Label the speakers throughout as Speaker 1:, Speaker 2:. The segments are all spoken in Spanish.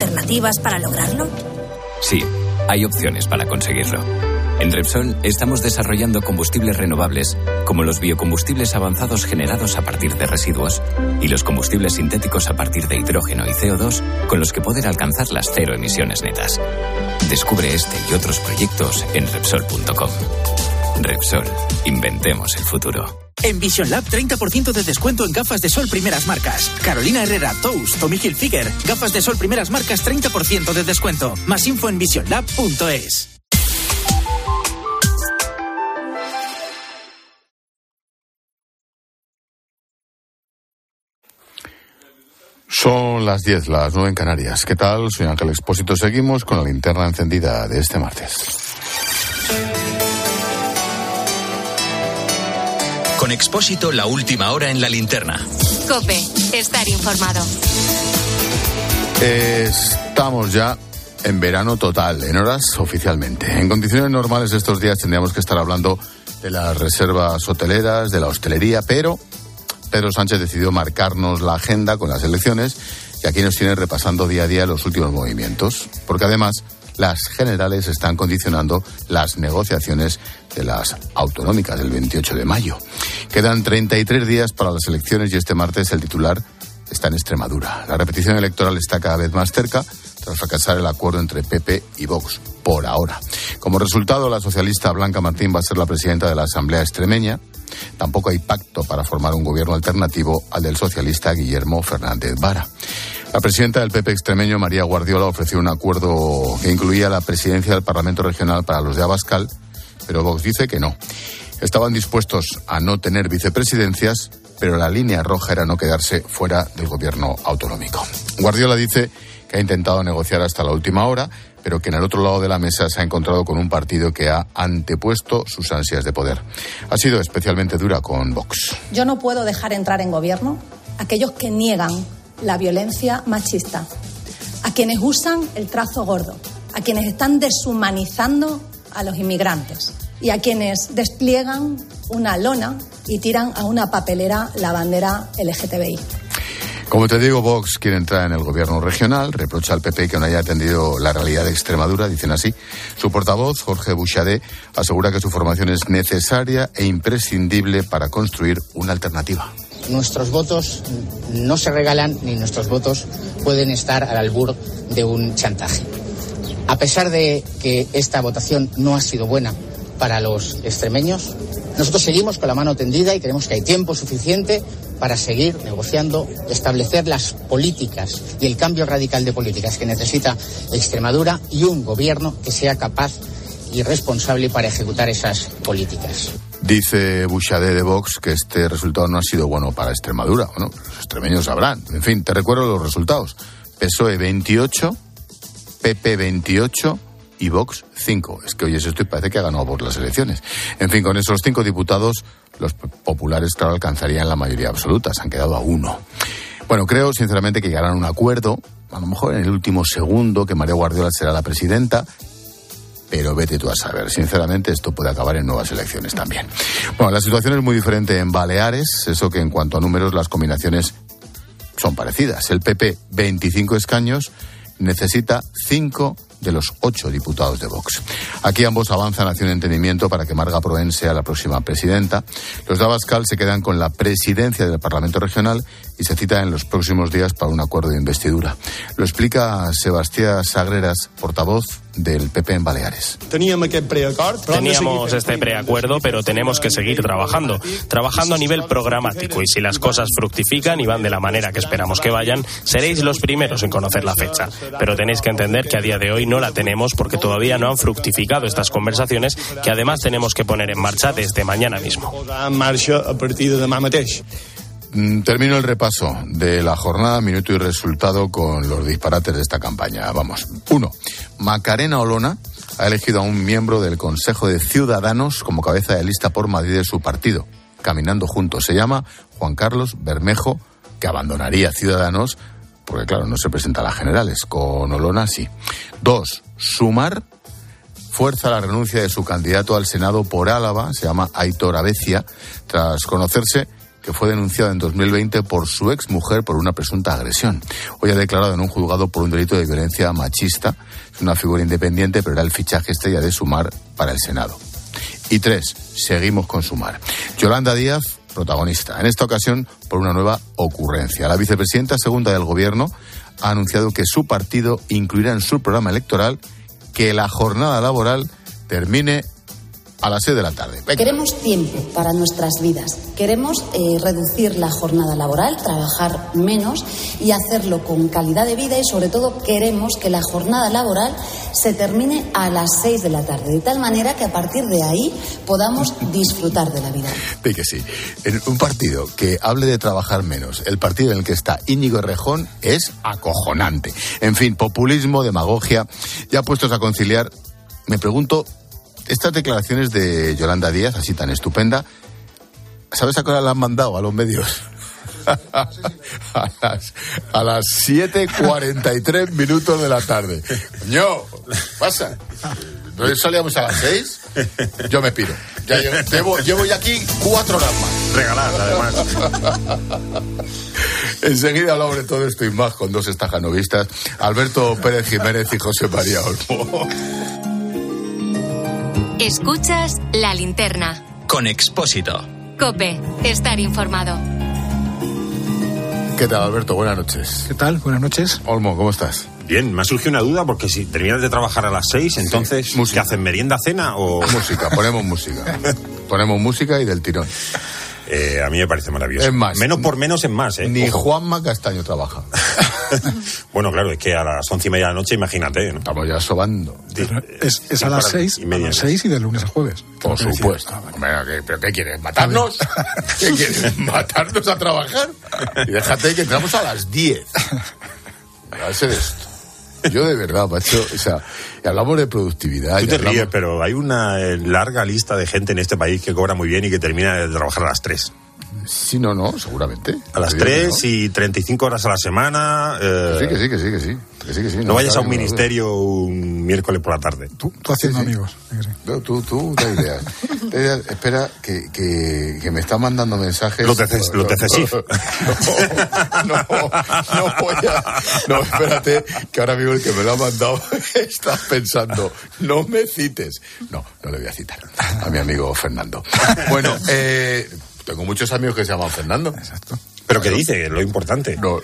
Speaker 1: alternativas para lograrlo?
Speaker 2: Sí, hay opciones para conseguirlo. En Repsol estamos desarrollando combustibles renovables, como los biocombustibles avanzados generados a partir de residuos y los combustibles sintéticos a partir de hidrógeno y CO2, con los que poder alcanzar las 0 emisiones netas. Descubre este y otros proyectos en Repsol.com. Repsol, inventemos el futuro.
Speaker 3: En Vision Lab, 30% de descuento en gafas de sol primeras marcas. Carolina Herrera, Tous, Tommy Hilfiger. Gafas de sol primeras marcas, 30% de descuento. Más info en visionlab.es.
Speaker 4: Son las 10, las 9 en Canarias. ¿Qué tal? Soy Ángel Expósito. Seguimos con la linterna encendida de este martes.
Speaker 5: Con Expósito, la última hora en la linterna.
Speaker 6: COPE, estar informado.
Speaker 4: Estamos ya en verano total, en horas oficialmente. En condiciones normales estos días tendríamos que estar hablando de las reservas hoteleras, de la hostelería, pero Pedro Sánchez decidió marcarnos la agenda con las elecciones y aquí nos tiene repasando día a día los últimos movimientos, porque además las generales están condicionando las negociaciones de las autonómicas del 28 de mayo. Quedan 33 días para las elecciones y este martes el titular está en Extremadura. La repetición electoral está cada vez más cerca tras fracasar el acuerdo entre PP y Vox, por ahora. Como resultado, la socialista Blanca Martín va a ser la presidenta de la Asamblea extremeña. Tampoco hay pacto para formar un gobierno alternativo al del socialista Guillermo Fernández Vara. La presidenta del PP extremeño, María Guardiola, ofreció un acuerdo que incluía la presidencia del Parlamento Regional para los de Abascal, pero Vox dice que no. Estaban dispuestos a no tener vicepresidencias, pero la línea roja era no quedarse fuera del gobierno autonómico. Guardiola dice que ha intentado negociar hasta la última hora, pero que en el otro lado de la mesa se ha encontrado con un partido que ha antepuesto sus ansias de poder. Ha sido especialmente dura con Vox.
Speaker 7: Yo no puedo dejar entrar en gobierno a aquellos que niegan la violencia machista, a quienes usan el trazo gordo, a quienes están deshumanizando a los inmigrantes y a quienes despliegan una lona y tiran a una papelera la bandera LGTBI.
Speaker 4: Como te digo, Vox quiere entrar en el gobierno regional, reprocha al PP que no haya atendido la realidad de Extremadura, dicen así. Su portavoz, Jorge Buxadé, asegura que su formación es necesaria e imprescindible para construir una alternativa.
Speaker 8: Nuestros votos no se regalan ni nuestros votos pueden estar al albur de un chantaje. A pesar de que esta votación no ha sido buena para los extremeños, nosotros seguimos con la mano tendida y creemos que hay tiempo suficiente para seguir negociando, establecer las políticas y el cambio radical de políticas que necesita Extremadura y un gobierno que sea capaz y responsable para ejecutar esas políticas.
Speaker 4: Dice Buxadé de Vox que este resultado no ha sido bueno para Extremadura. Bueno, los extremeños sabrán. En fin, te recuerdo los resultados. PSOE 28, PP 28 y Vox 5. Es que oyes esto y parece que ha ganado por las elecciones. En fin, con esos 5 diputados, los populares, claro, alcanzarían la mayoría absoluta. Se han quedado a 1. Bueno, creo sinceramente que llegarán a un acuerdo, a lo mejor en el último segundo, que María Guardiola será la presidenta. Pero vete tú a saber, sinceramente esto puede acabar en nuevas elecciones también. Bueno, la situación es muy diferente en Baleares, eso que en cuanto a números las combinaciones son parecidas. El PP, 25 escaños, necesita 5 de los 8 diputados de Vox. Aquí ambos avanzan hacia un entendimiento para que Marga Proen sea la próxima presidenta. Los de Abascal se quedan con la presidencia del Parlamento Regional y se citan en los próximos días para un acuerdo de investidura. Lo explica Sebastián Sagreras, portavoz del PP en Baleares.
Speaker 9: Teníamos este preacuerdo, pero tenemos que seguir trabajando a nivel programático, y si las cosas fructifican y van de la manera que esperamos que vayan, seréis los primeros en conocer la fecha. Pero tenéis que entender que a día de hoy no la tenemos porque todavía no han fructificado estas conversaciones, que además tenemos que poner en marcha desde mañana mismo.
Speaker 4: Termino el repaso de la jornada, minuto y resultado con los disparates de esta campaña. Vamos. 1. Macarena Olona ha elegido a un miembro del Consejo de Ciudadanos como cabeza de lista por Madrid de su partido, Caminando Juntos. Se llama Juan Carlos Bermejo, que abandonaría Ciudadanos porque, claro, no se presenta a las generales. Con Olona sí. 2. Sumar fuerza la renuncia de su candidato al Senado por Álava, se llama Aitor Abecia, tras conocerse que que fue denunciado en 2020 por su exmujer por una presunta agresión. Hoy ha declarado en un juzgado por un delito de violencia machista. Es una figura independiente, pero era el fichaje estrella de Sumar para el Senado. Y 3, seguimos con Sumar. Yolanda Díaz, protagonista, en esta ocasión por una nueva ocurrencia. La vicepresidenta segunda del Gobierno ha anunciado que su partido incluirá en su programa electoral que la jornada laboral termine a las 6 de la tarde. Venga.
Speaker 1: Queremos tiempo para nuestras vidas. Queremos reducir la jornada laboral, trabajar menos y hacerlo con calidad de vida, y sobre todo queremos que la jornada laboral se termine a las 6 de la tarde, de tal manera que a partir de ahí podamos disfrutar de la vida.
Speaker 4: Sí que sí. En un partido que hable de trabajar menos, el partido en el que está Íñigo Errejón, es acojonante. En fin, populismo, demagogia, ya puestos a conciliar, me pregunto, estas declaraciones de Yolanda Díaz, así tan estupenda, ¿sabes a qué hora la han mandado a los medios? a las 7:43 minutos de la tarde. Coño, pasa. ¿No salíamos a las 6? Yo me piro. Ya llevo ya aquí 4 horas más.
Speaker 10: Regaladas, además.
Speaker 4: Enseguida hablamos de todo esto y más con dos estajanovistas, Alberto Pérez Jiménez y José María Olmo.
Speaker 6: Escuchas La Linterna.
Speaker 5: Con Expósito.
Speaker 6: COPE. Estar informado.
Speaker 4: ¿Qué tal, Alberto? Buenas noches.
Speaker 11: ¿Qué tal? Buenas noches.
Speaker 4: Olmo, ¿cómo estás?
Speaker 10: Bien, me ha surgido una duda, porque si terminas de trabajar a las 6, entonces,
Speaker 4: sí,
Speaker 10: ¿qué hacen? ¿Merienda, cena o...?
Speaker 4: Música, ponemos música. Ponemos música y del tirón.
Speaker 10: A mí me parece maravilloso.
Speaker 4: Es más.
Speaker 10: Menos por menos es más, ¿eh?
Speaker 4: Ni
Speaker 10: Ojo.
Speaker 4: Juanma Castaño trabaja.
Speaker 10: Bueno, claro, es que a las 11:30 de la noche, imagínate, ¿no?
Speaker 4: Estamos ya sobando.
Speaker 11: Es a las 6, y de lunes a jueves.
Speaker 4: Por supuesto. ¿Pero qué quieres? ¿Matarnos? ¿Qué quieres? ¿Matarnos a trabajar? Y déjate que entramos a las 10. Va a ser esto. Yo de verdad, macho, o sea, hablamos de productividad.
Speaker 10: Tú te ríes, pero hay una larga lista de gente en este país que cobra muy bien y que termina de trabajar a las 3.
Speaker 4: Sí, no, seguramente.
Speaker 10: A las 3 y 35 horas a la semana.
Speaker 4: Que sí.
Speaker 10: No vayas a un ministerio un miércoles por la tarde.
Speaker 11: Tú haciendo amigos.
Speaker 4: No, tú da ideas. Espera, que me están mandando mensajes.
Speaker 10: Lo TCSIF.
Speaker 4: No, espérate, que ahora mismo el que me lo ha mandado está pensando, no me cites. No le voy a citar a mi amigo Fernando. Bueno, tengo muchos amigos que se llaman Fernando.
Speaker 11: Exacto.
Speaker 10: ¿Pero qué dice? Lo importante.
Speaker 4: No.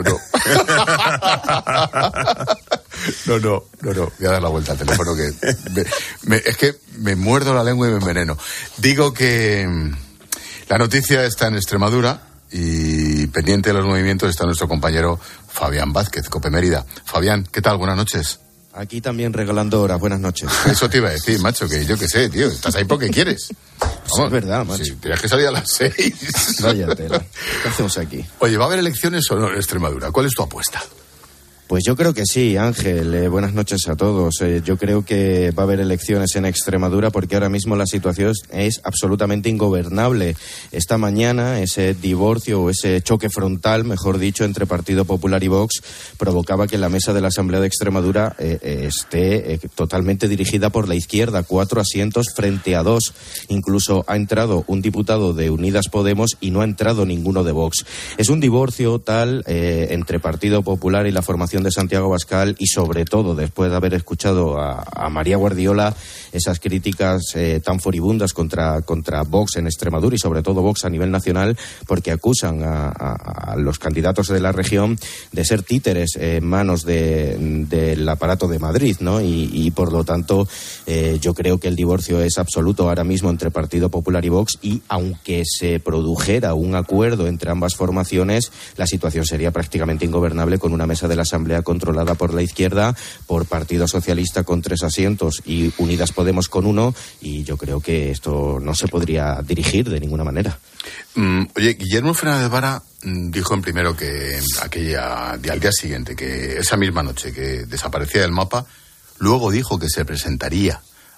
Speaker 4: No. Voy a dar la vuelta al teléfono que es que me muerdo la lengua y me enveneno. Digo que la noticia está en Extremadura y pendiente de los movimientos está nuestro compañero Fabián Vázquez, COPE Mérida. Fabián, ¿qué tal? Buenas noches.
Speaker 12: Aquí también regalando horas. Buenas noches.
Speaker 4: Eso te iba a decir, macho, que yo qué sé, tío. Estás ahí porque quieres.
Speaker 12: Vamos, es verdad, macho.
Speaker 4: Sí, tenías que salir a las 6.
Speaker 12: Vaya tela. ¿Qué hacemos aquí?
Speaker 4: Oye, ¿va a haber elecciones o no en Extremadura? ¿Cuál es tu apuesta?
Speaker 12: Pues yo creo que sí, Ángel. Buenas noches a todos. Yo creo que va a haber elecciones en Extremadura porque ahora mismo la situación es absolutamente ingobernable. Esta mañana ese divorcio o ese choque frontal, mejor dicho, entre Partido Popular y Vox provocaba que la mesa de la Asamblea de Extremadura esté totalmente dirigida por la izquierda, 4 asientos frente a 2. Incluso ha entrado un diputado de Unidas Podemos y no ha entrado ninguno de Vox. Es un divorcio tal entre Partido Popular y la formación de Santiago Abascal y sobre todo después de haber escuchado a María Guardiola esas críticas tan furibundas contra Vox en Extremadura y sobre todo Vox a nivel nacional porque acusan a los candidatos de la región de ser títeres en manos del aparato de Madrid, ¿no? Y por lo tanto yo creo que el divorcio es absoluto ahora mismo entre Partido Popular y Vox y aunque se produjera un acuerdo entre ambas formaciones la situación sería prácticamente ingobernable con una mesa de la Asamblea controlada por la izquierda, por Partido Socialista con 3 asientos y Unidas Podemos con 1 y yo creo que esto no se podría dirigir de ninguna manera.
Speaker 4: Oye, Guillermo Fernández Vara dijo en Primero que al día siguiente, que esa misma noche que desaparecía del mapa, luego dijo que se presentaría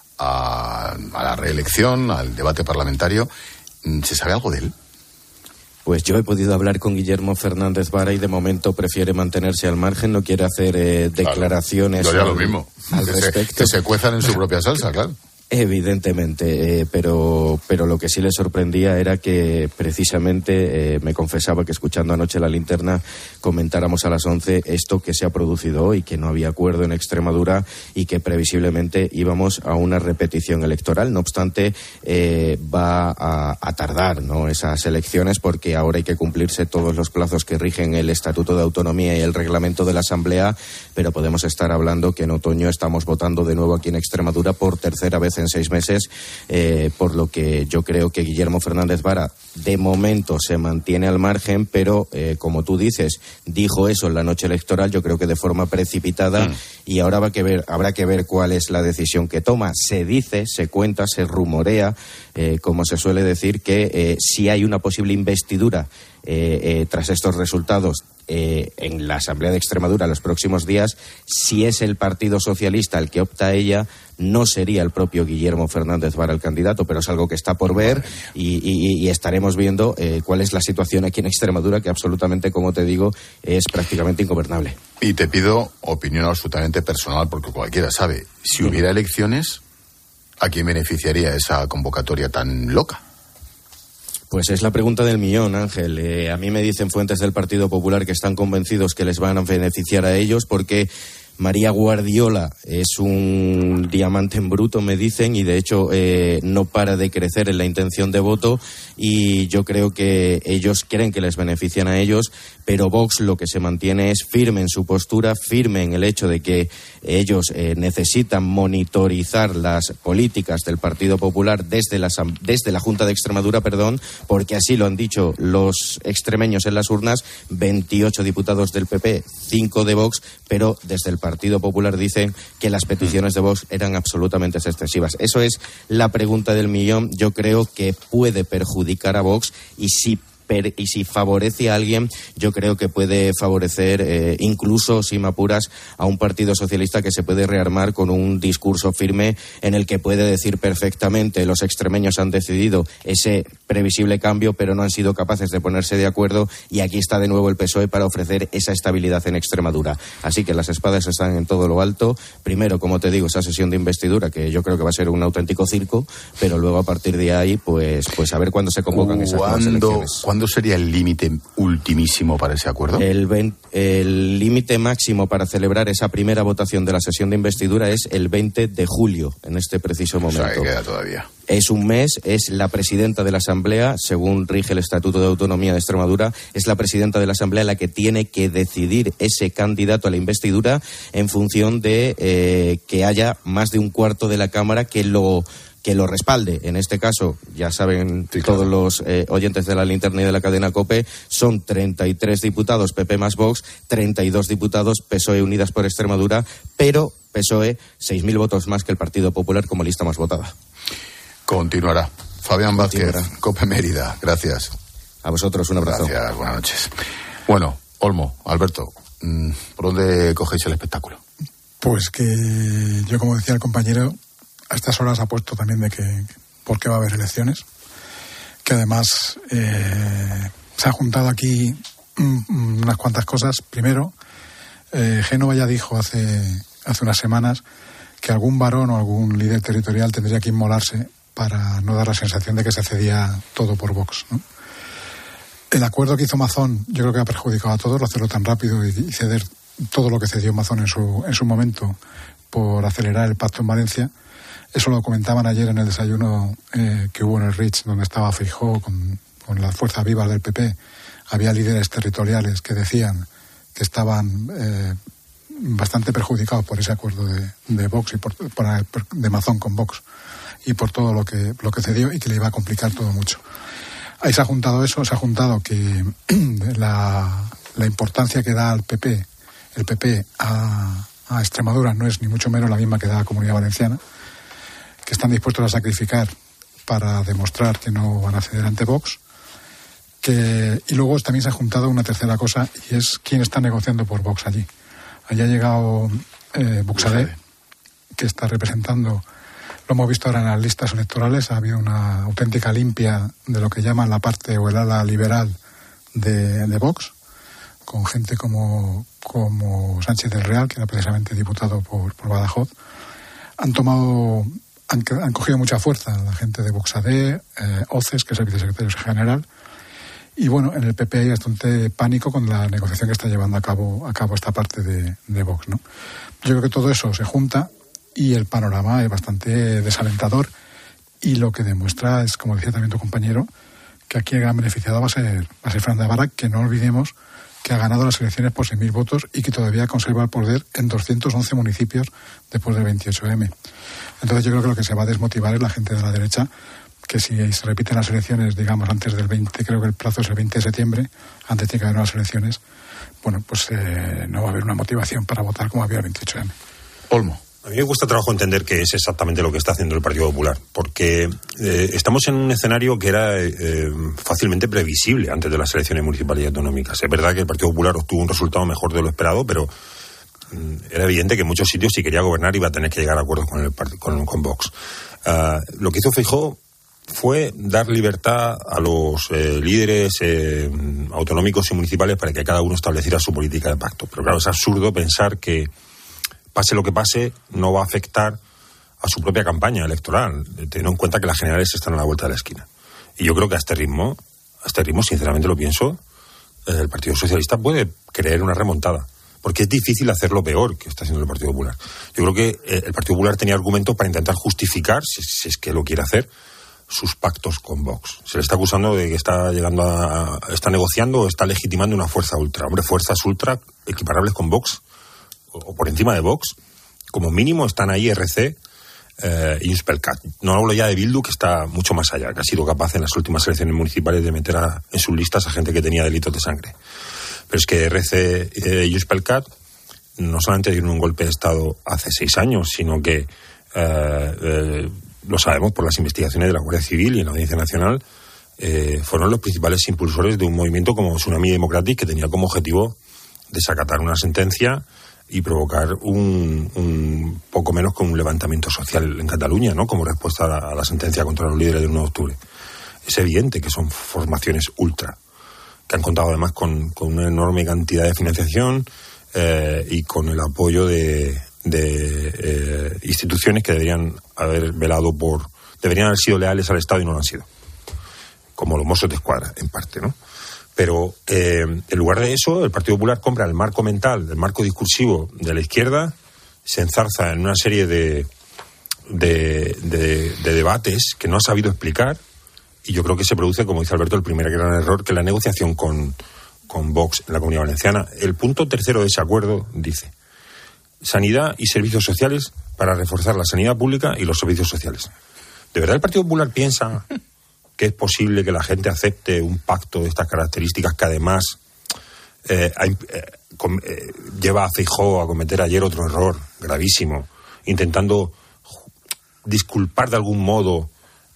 Speaker 4: a la reelección, al debate parlamentario. ¿Se sabe algo de él?
Speaker 12: Pues yo he podido hablar con Guillermo Fernández Vara y de momento prefiere mantenerse al margen, no quiere hacer declaraciones
Speaker 4: lo mismo.
Speaker 12: al respecto.
Speaker 4: Que se cuezan en su propia salsa, claro.
Speaker 12: Evidentemente, pero lo que sí le sorprendía era que precisamente me confesaba que escuchando anoche La Linterna comentáramos a las 11 esto que se ha producido hoy, que no había acuerdo en Extremadura y que previsiblemente íbamos a una repetición electoral. No obstante, va a tardar, ¿no?, esas elecciones, porque ahora hay que cumplirse todos los plazos que rigen el Estatuto de Autonomía y el reglamento de la Asamblea, pero podemos estar hablando que en otoño estamos votando de nuevo aquí en Extremadura por tercera vez en 6 meses, por lo que yo creo que Guillermo Fernández Vara de momento se mantiene al margen, pero como tú dices, dijo eso en la noche electoral, yo creo que de forma precipitada, y ahora habrá que ver cuál es la decisión que toma. Se dice, se cuenta, se rumorea, como se suele decir, que si hay una posible investidura tras estos resultados en la Asamblea de Extremadura los próximos días, si es el Partido Socialista el que opta a ella, no sería el propio Guillermo Fernández Vara el candidato, pero es algo que está por ver y estaremos viendo cuál es la situación aquí en Extremadura, que absolutamente, como te digo, es prácticamente ingobernable.
Speaker 4: Y te pido opinión absolutamente personal, porque cualquiera sabe, si hubiera elecciones, ¿a quién beneficiaría esa convocatoria tan loca?
Speaker 12: Pues es la pregunta del millón, Ángel. A mí me dicen fuentes del Partido Popular que están convencidos que les van a beneficiar a ellos, porque María Guardiola es un diamante en bruto, me dicen, y de hecho no para de crecer en la intención de voto, y yo creo que ellos creen que les benefician a ellos, pero Vox lo que se mantiene es firme en su postura, firme en el hecho de que ellos necesitan monitorizar las políticas del Partido Popular desde la Junta de Extremadura, porque así lo han dicho los extremeños en las urnas, 28 diputados del PP, 5 de Vox, pero desde el Partido Popular dicen que las peticiones de Vox eran absolutamente excesivas. Eso es la pregunta del millón. Yo creo que puede perjudicar a Vox, y si favorece a alguien, yo creo que puede favorecer incluso, si me apuras, a un Partido Socialista que se puede rearmar con un discurso firme en el que puede decir perfectamente: los extremeños han decidido ese previsible cambio, pero no han sido capaces de ponerse de acuerdo, y aquí está de nuevo el PSOE para ofrecer esa estabilidad en Extremadura. Así que las espadas están en todo lo alto. Primero, como te digo, esa sesión de investidura, que yo creo que va a ser un auténtico circo, pero luego a partir de ahí, pues a ver cuándo se convocan esas nuevas elecciones.
Speaker 4: ¿Cuándo sería el límite ultimísimo para ese acuerdo?
Speaker 12: El límite máximo para celebrar esa primera votación de la sesión de investidura es el 20 de julio, en este preciso momento.
Speaker 4: O sea, que queda todavía.
Speaker 12: Es un mes, es la presidenta de la Asamblea, según rige el Estatuto de Autonomía de Extremadura, es la presidenta de la Asamblea la que tiene que decidir ese candidato a la investidura en función de que haya más de un cuarto de la Cámara que lo respalde. En este caso, ya saben todos los oyentes de La Linterna y de la cadena COPE, son 33 diputados PP más Vox, 32 diputados PSOE Unidas por Extremadura, pero PSOE 6.000 votos más que el Partido Popular como lista más votada.
Speaker 4: Continuará. Fabián Vázquez, COPE Mérida, gracias.
Speaker 12: A vosotros, un abrazo.
Speaker 4: Gracias, buenas noches. Bueno, Olmo, Alberto, ¿por dónde cogéis el espectáculo?
Speaker 11: Pues que yo, como decía el compañero, a estas horas apuesto también de que por qué va a haber elecciones, que además se ha juntado aquí unas cuantas cosas. Primero, Génova ya dijo hace unas semanas que algún varón o algún líder territorial tendría que inmolarse para no dar la sensación de que se cedía todo por Vox, ¿no? El acuerdo que hizo Mazón yo creo que ha perjudicado a todos, hacerlo tan rápido y ceder todo lo que cedió Mazón en su momento por acelerar el pacto en Valencia. Eso lo comentaban ayer en el desayuno que hubo en el Ritz, donde estaba Feijóo con las fuerzas vivas del PP. Había líderes territoriales que decían que estaban bastante perjudicados por ese acuerdo de Vox y de Mazón con Vox, y por todo lo que cedió, y que le iba a complicar todo mucho. Ahí se ha juntado eso, se ha juntado que la importancia que da el PP a Extremadura no es ni mucho menos la misma que da a la Comunidad Valenciana, que están dispuestos a sacrificar para demostrar que no van a ceder ante Vox. Y luego también se ha juntado una tercera cosa, y es quién está negociando por Vox allí. Allí ha llegado Buxadé, que está representando, lo hemos visto ahora en las listas electorales, ha habido una auténtica limpia de lo que llaman la parte o el ala liberal de Vox, con gente como Sánchez del Real, que era precisamente diputado por Badajoz. Han tomado han cogido mucha fuerza la gente de Vox AD, Oces, que es el vicesecretario general. Y bueno, en el PP hay bastante pánico con la negociación que está llevando a cabo esta parte de Vox, ¿no? Yo creo que todo eso se junta y el panorama es bastante desalentador, y lo que demuestra es, como decía también tu compañero, que aquí el gran beneficiado va a ser Fran Navarra, que no olvidemos que ha ganado las elecciones por 6.000 votos y que todavía conserva el poder en 211 municipios después del 28M. Entonces yo creo que lo que se va a desmotivar es la gente de la derecha, que si se repiten las elecciones, digamos, antes del 20, creo que el plazo es el 20 de septiembre, antes de que haya unas elecciones, bueno, pues no va a haber una motivación para votar como había el 28M.
Speaker 4: Olmo.
Speaker 10: A mí me cuesta trabajo entender qué es exactamente lo que está haciendo el Partido Popular, porque estamos en un escenario que era fácilmente previsible antes de las elecciones municipales y autonómicas. Es verdad que el Partido Popular obtuvo un resultado mejor de lo esperado, pero era evidente que en muchos sitios, si quería gobernar, iba a tener que llegar a acuerdos con Vox. Lo que hizo Feijóo fue dar libertad a los líderes autonómicos y municipales para que cada uno estableciera su política de pacto. Pero claro, es absurdo pensar que, pase lo que pase, no va a afectar a su propia campaña electoral, teniendo en cuenta que las generales están a la vuelta de la esquina. Y yo creo que a este ritmo, sinceramente lo pienso, el Partido Socialista puede creer una remontada, porque es difícil hacer lo peor que está haciendo el Partido Popular. Yo creo que el Partido Popular tenía argumentos para intentar justificar, si es que lo quiere hacer, sus pactos con Vox. Se le está acusando de que está está negociando o está legitimando una fuerza ultra. Hombre, fuerzas ultra equiparables con Vox o por encima de Vox, como mínimo están ahí RC y Junts. No hablo ya de Bildu, que está mucho más allá, que ha sido capaz en las últimas elecciones municipales de meter en sus listas a gente que tenía delitos de sangre. Pero es que RC y Junts no solamente dieron un golpe de Estado hace 6 años, sino que lo sabemos por las investigaciones de la Guardia Civil y en la Audiencia Nacional, fueron los principales impulsores de un movimiento como Tsunami Democratic, que tenía como objetivo desacatar una sentencia y provocar un poco menos que un levantamiento social en Cataluña, ¿no? Como respuesta a la sentencia contra los líderes del 1 de octubre. Es evidente que son formaciones ultra, que han contado además con una enorme cantidad de financiación y con el apoyo de instituciones que deberían haber haber sido leales al Estado y no lo han sido, como los Mossos de Escuadra, en parte, ¿no? Pero en lugar de eso, el Partido Popular compra el marco mental, el marco discursivo de la izquierda, se enzarza en una serie de debates que no ha sabido explicar, y yo creo que se produce, como dice Alberto, el primer gran error, que es la negociación con Vox en la Comunidad Valenciana. El punto tercero de ese acuerdo dice: sanidad y servicios sociales para reforzar la sanidad pública y los servicios sociales. ¿De verdad el Partido Popular piensa que es posible que la gente acepte un pacto de estas características, que además lleva a Feijóo a cometer ayer otro error gravísimo, intentando disculpar de algún modo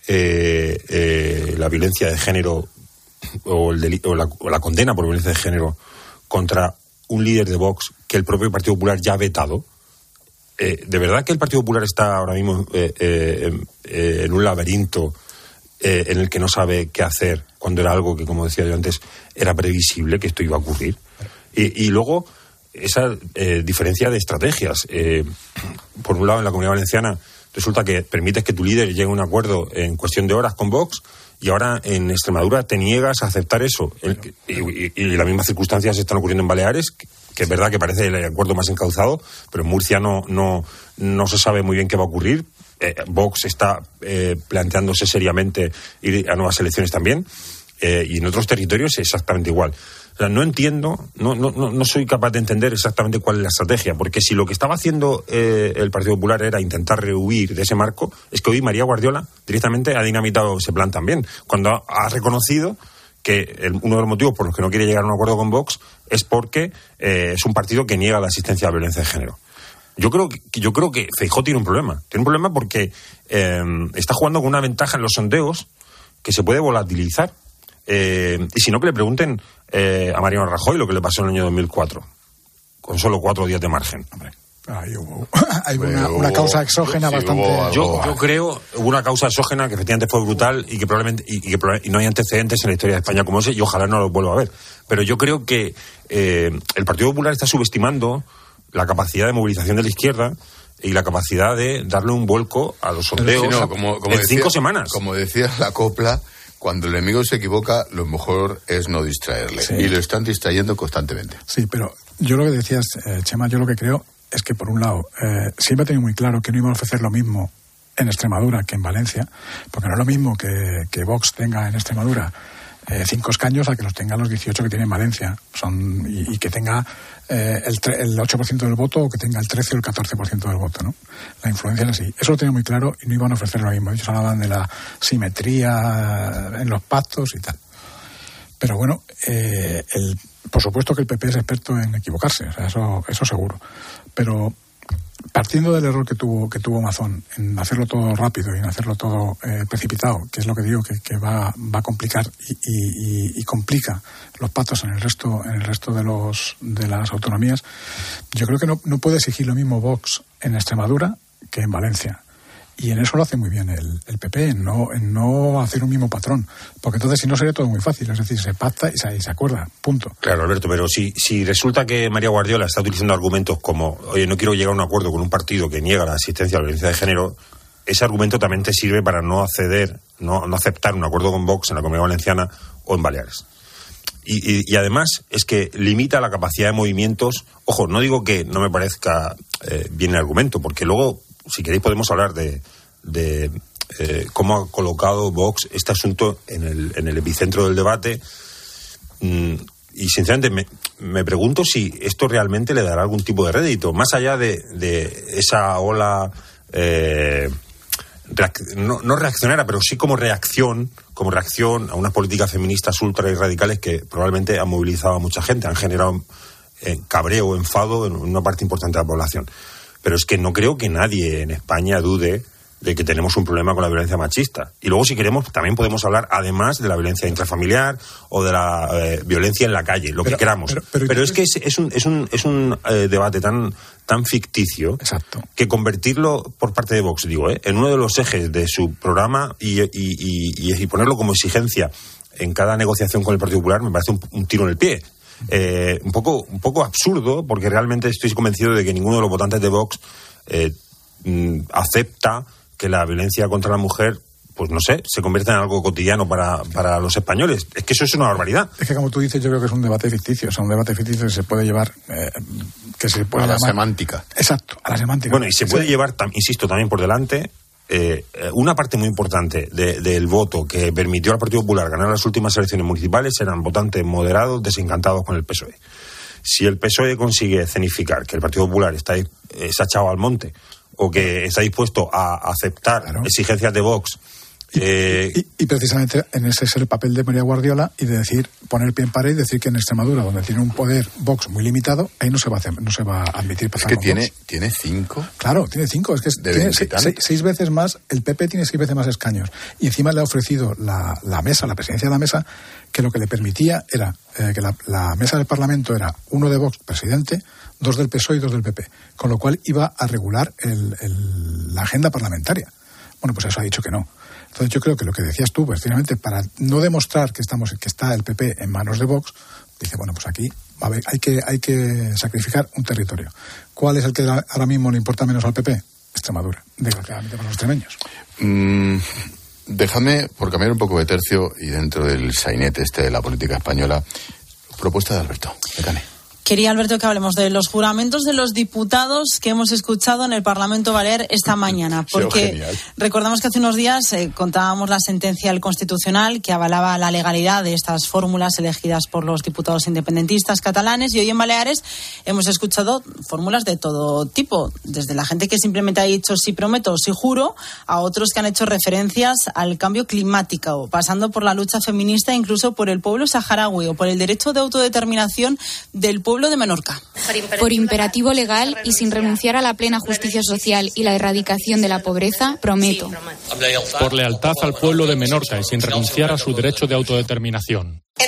Speaker 10: la violencia de género o la condena por violencia de género contra un líder de Vox que el propio Partido Popular ya ha vetado? ¿De verdad que el Partido Popular está ahora mismo en un laberinto en el que no sabe qué hacer, cuando era algo que, como decía yo antes, era previsible que esto iba a ocurrir? Y luego, esa diferencia de estrategias. Por un lado, en la Comunidad Valenciana resulta que permites que tu líder llegue a un acuerdo en cuestión de horas con Vox, y ahora en Extremadura te niegas a aceptar eso. Y las mismas circunstancias están ocurriendo en Baleares, que es verdad que parece el acuerdo más encauzado, pero en Murcia no se sabe muy bien qué va a ocurrir. Vox está planteándose seriamente ir a nuevas elecciones también, y en otros territorios es exactamente igual. O sea, no entiendo, no soy capaz de entender exactamente cuál es la estrategia, porque si lo que estaba haciendo el Partido Popular era intentar rehuir de ese marco, es que hoy María Guardiola directamente ha dinamitado ese plan también, cuando ha reconocido que uno de los motivos por los que no quiere llegar a un acuerdo con Vox es porque es un partido que niega la existencia de la violencia de género. Yo creo que Feijóo tiene un problema. Tiene un problema porque está jugando con una ventaja en los sondeos que se puede volatilizar. Y si no, que le pregunten a Mariano Rajoy lo que le pasó en el año 2004, con solo 4 días de margen. Hombre.
Speaker 11: Hay una causa exógena bastante...
Speaker 10: Yo creo hubo una causa exógena que efectivamente fue brutal y que probablemente y no hay antecedentes en la historia de España como ese, y ojalá no lo vuelva a ver. Pero yo creo que el Partido Popular está subestimando la capacidad de movilización de la izquierda y la capacidad de darle un vuelco a los sondeos en 5 semanas.
Speaker 4: Como decía la copla, cuando el enemigo se equivoca, lo mejor es no distraerle. Sí. Y lo están distrayendo constantemente.
Speaker 11: Sí, pero yo lo que decías, Chema, yo lo que creo es que, por un lado, siempre he tenido muy claro que no iban a ofrecer lo mismo en Extremadura que en Valencia, porque no es lo mismo que Vox tenga en Extremadura 5 escaños a que los tenga los 18 que tiene en Valencia, y que tenga el 8% del voto, o que tenga el 13 o el 14% del voto, ¿no? La influencia es así. Eso lo tenía muy claro y no iban a ofrecer lo mismo. Ellos hablaban de la simetría en los pactos y tal. Pero bueno, por supuesto que el PP es experto en equivocarse, o sea, eso seguro. Pero partiendo del error que tuvo Mazón en hacerlo todo rápido y en hacerlo todo precipitado, que es lo que digo que va a complicar y complica los pactos en el resto de las autonomías, yo creo que no puede exigir lo mismo Vox en Extremadura que en Valencia. Y en eso lo hace muy bien el PP, en no hacer un mismo patrón. Porque entonces, si no, sería todo muy fácil. Es decir, se pacta y se acuerda. Punto.
Speaker 10: Claro, Alberto, pero si resulta que María Guardiola está utilizando argumentos como, oye, no quiero llegar a un acuerdo con un partido que niega la asistencia a la violencia de género, ese argumento también te sirve para no aceptar un acuerdo con Vox en la Comunidad Valenciana o en Baleares. Y además es que limita la capacidad de movimientos. Ojo, no digo que no me parezca bien el argumento, porque luego, si queréis, podemos hablar de cómo ha colocado Vox este asunto en el epicentro del debate. Y sinceramente me pregunto si esto realmente le dará algún tipo de rédito, más allá de esa ola no reaccionaria, pero sí como reacción a unas políticas feministas ultra y radicales que probablemente han movilizado a mucha gente, han generado cabreo, enfado en una parte importante de la población. Pero es que no creo que nadie en España dude de que tenemos un problema con la violencia machista. Y luego, si queremos, también podemos hablar, además, de la violencia intrafamiliar o de la violencia en la calle, lo que queramos. Pero es que es un debate tan ficticio.
Speaker 11: Exacto.
Speaker 10: Que convertirlo por parte de Vox, en uno de los ejes de su programa y ponerlo como exigencia en cada negociación con el Partido Popular me parece un tiro en el pie. Un poco absurdo, porque realmente estoy convencido de que ninguno de los votantes de Vox acepta que la violencia contra la mujer, pues no sé, se convierta en algo cotidiano para los españoles. Es que eso es una barbaridad.
Speaker 11: Es que, como tú dices, yo creo que es un debate ficticio. O sea, un debate ficticio que se puede llevar
Speaker 4: a la semántica.
Speaker 11: Exacto, a la semántica.
Speaker 10: Bueno, y se puede llevar, insisto, también por delante una parte muy importante del voto que permitió al Partido Popular ganar las últimas elecciones municipales eran votantes moderados, desencantados con el PSOE. Si el PSOE consigue escenificar que el Partido Popular se ha echado al monte o que está dispuesto a aceptar exigencias de Vox.
Speaker 11: Y precisamente en ese es el papel de María Guardiola, y de poner pie en pared y decir que en Extremadura, donde tiene un poder Vox muy limitado, ahí no se va a admitir pasar.
Speaker 4: Es que tiene 5.
Speaker 11: Claro, tiene 5. Es que tiene 6 veces más. El PP tiene 6 veces más escaños. Y encima le ha ofrecido la presidencia de la mesa, que lo que le permitía era que la mesa del Parlamento era 1 de Vox, presidente, 2 del PSOE y 2 del PP. Con lo cual iba a regular la agenda parlamentaria. Bueno, pues eso ha dicho que no. Entonces yo creo que lo que decías tú, pues finalmente, para no demostrar que está el PP en manos de Vox, dice, bueno, pues aquí hay que sacrificar un territorio. ¿Cuál es el que ahora mismo le importa menos al PP? Extremadura, desgraciadamente para los extremeños.
Speaker 4: Déjame, por cambiar un poco de tercio y dentro del sainete de la política española, propuesta de Alberto. Déjame.
Speaker 13: Quería, Alberto, que hablemos de los juramentos de los diputados que hemos escuchado en el Parlamento Balear esta mañana. Porque recordamos que hace unos días contábamos la sentencia del Constitucional que avalaba la legalidad de estas fórmulas elegidas por los diputados independentistas catalanes, y hoy en Baleares hemos escuchado fórmulas de todo tipo, desde la gente que simplemente ha dicho sí prometo, sí juro, a otros que han hecho referencias al cambio climático, pasando por la lucha feminista, incluso por el pueblo saharaui o por el derecho de autodeterminación del pueblo de Menorca.
Speaker 14: Por imperativo legal y sin renunciar a la plena justicia social y la erradicación de la pobreza, prometo.
Speaker 15: Por lealtad al pueblo de Menorca y sin renunciar a su derecho de autodeterminación.
Speaker 16: Entre tant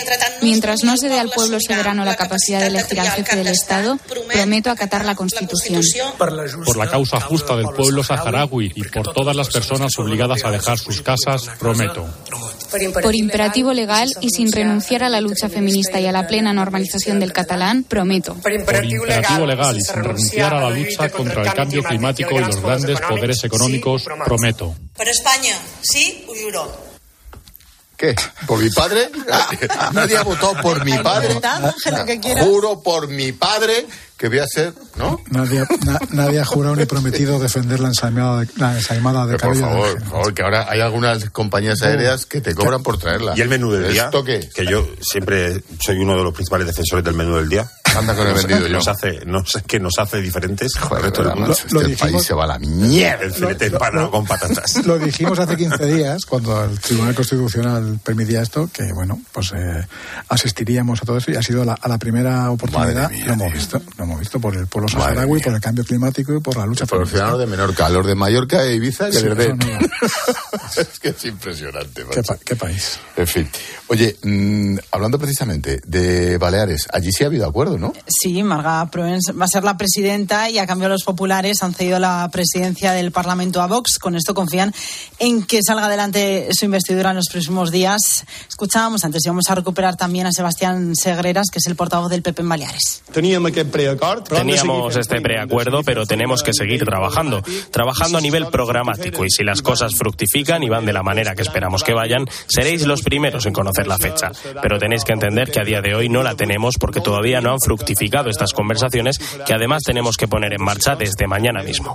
Speaker 14: Mientras no se dé al pueblo soberano la capacidad de elegir al jefe del Estado, prometo acatar la Constitución.
Speaker 15: Por la causa justa del pueblo saharaui y por todas las personas obligadas a dejar sus casas, prometo.
Speaker 14: Por imperativo legal y sin renunciar a la lucha feminista y a la plena normalización del catalán, prometo.
Speaker 15: Por imperativo legal y sin renunciar a la lucha contra el cambio climático y los grandes poderes económicos, prometo.
Speaker 16: Per Espanya, sí, ho juro.
Speaker 4: ¿Qué? ¿Por mi padre? Nadie ha votado por mi padre. Juro por mi padre que voy a ser, ¿no?
Speaker 11: Nadie ha jurado ni prometido defender la ensaimada de cabello.
Speaker 4: Por favor, que ahora hay algunas compañías aéreas que te cobran por traerla.
Speaker 10: ¿Y el menú del día?
Speaker 4: ¿Esto qué?
Speaker 10: Que yo siempre soy uno de los principales defensores del menú del día.
Speaker 4: Anda con el vendido yo.
Speaker 10: Nos hace diferentes.
Speaker 4: Joder, el país se va a la mierda.
Speaker 10: El filete empanado con patatas.
Speaker 11: Lo dijimos hace 15 días, cuando el Tribunal Constitucional permitía esto, que bueno, pues asistiríamos a todo eso, y ha sido a la primera oportunidad. Mía, lo hemos visto por el pueblo saharaui, por el cambio climático y por la lucha
Speaker 4: feminista. Por el de Menorca, los de Mallorca e Ibiza, que es que es impresionante.
Speaker 11: ¿Qué país?
Speaker 4: En fin. Oye, hablando precisamente de Baleares, allí sí ha habido acuerdo, ¿no?
Speaker 13: Sí, Marga Proens va a ser la presidenta y a cambio los populares han cedido la presidencia del Parlamento a Vox. Con esto confían en que salga adelante su investidura en los próximos días. Escuchábamos antes y vamos a recuperar también a Sebastián Segreras, que es el portavoz del PP en Baleares.
Speaker 9: Teníamos este preacuerdo, pero tenemos que seguir trabajando a nivel programático, y si las cosas fructifican y van de la manera que esperamos que vayan, seréis los primeros en conocer la fecha. Pero tenéis que entender que a día de hoy no la tenemos porque todavía no han fructificado estas conversaciones, que además tenemos que poner en marcha desde mañana mismo.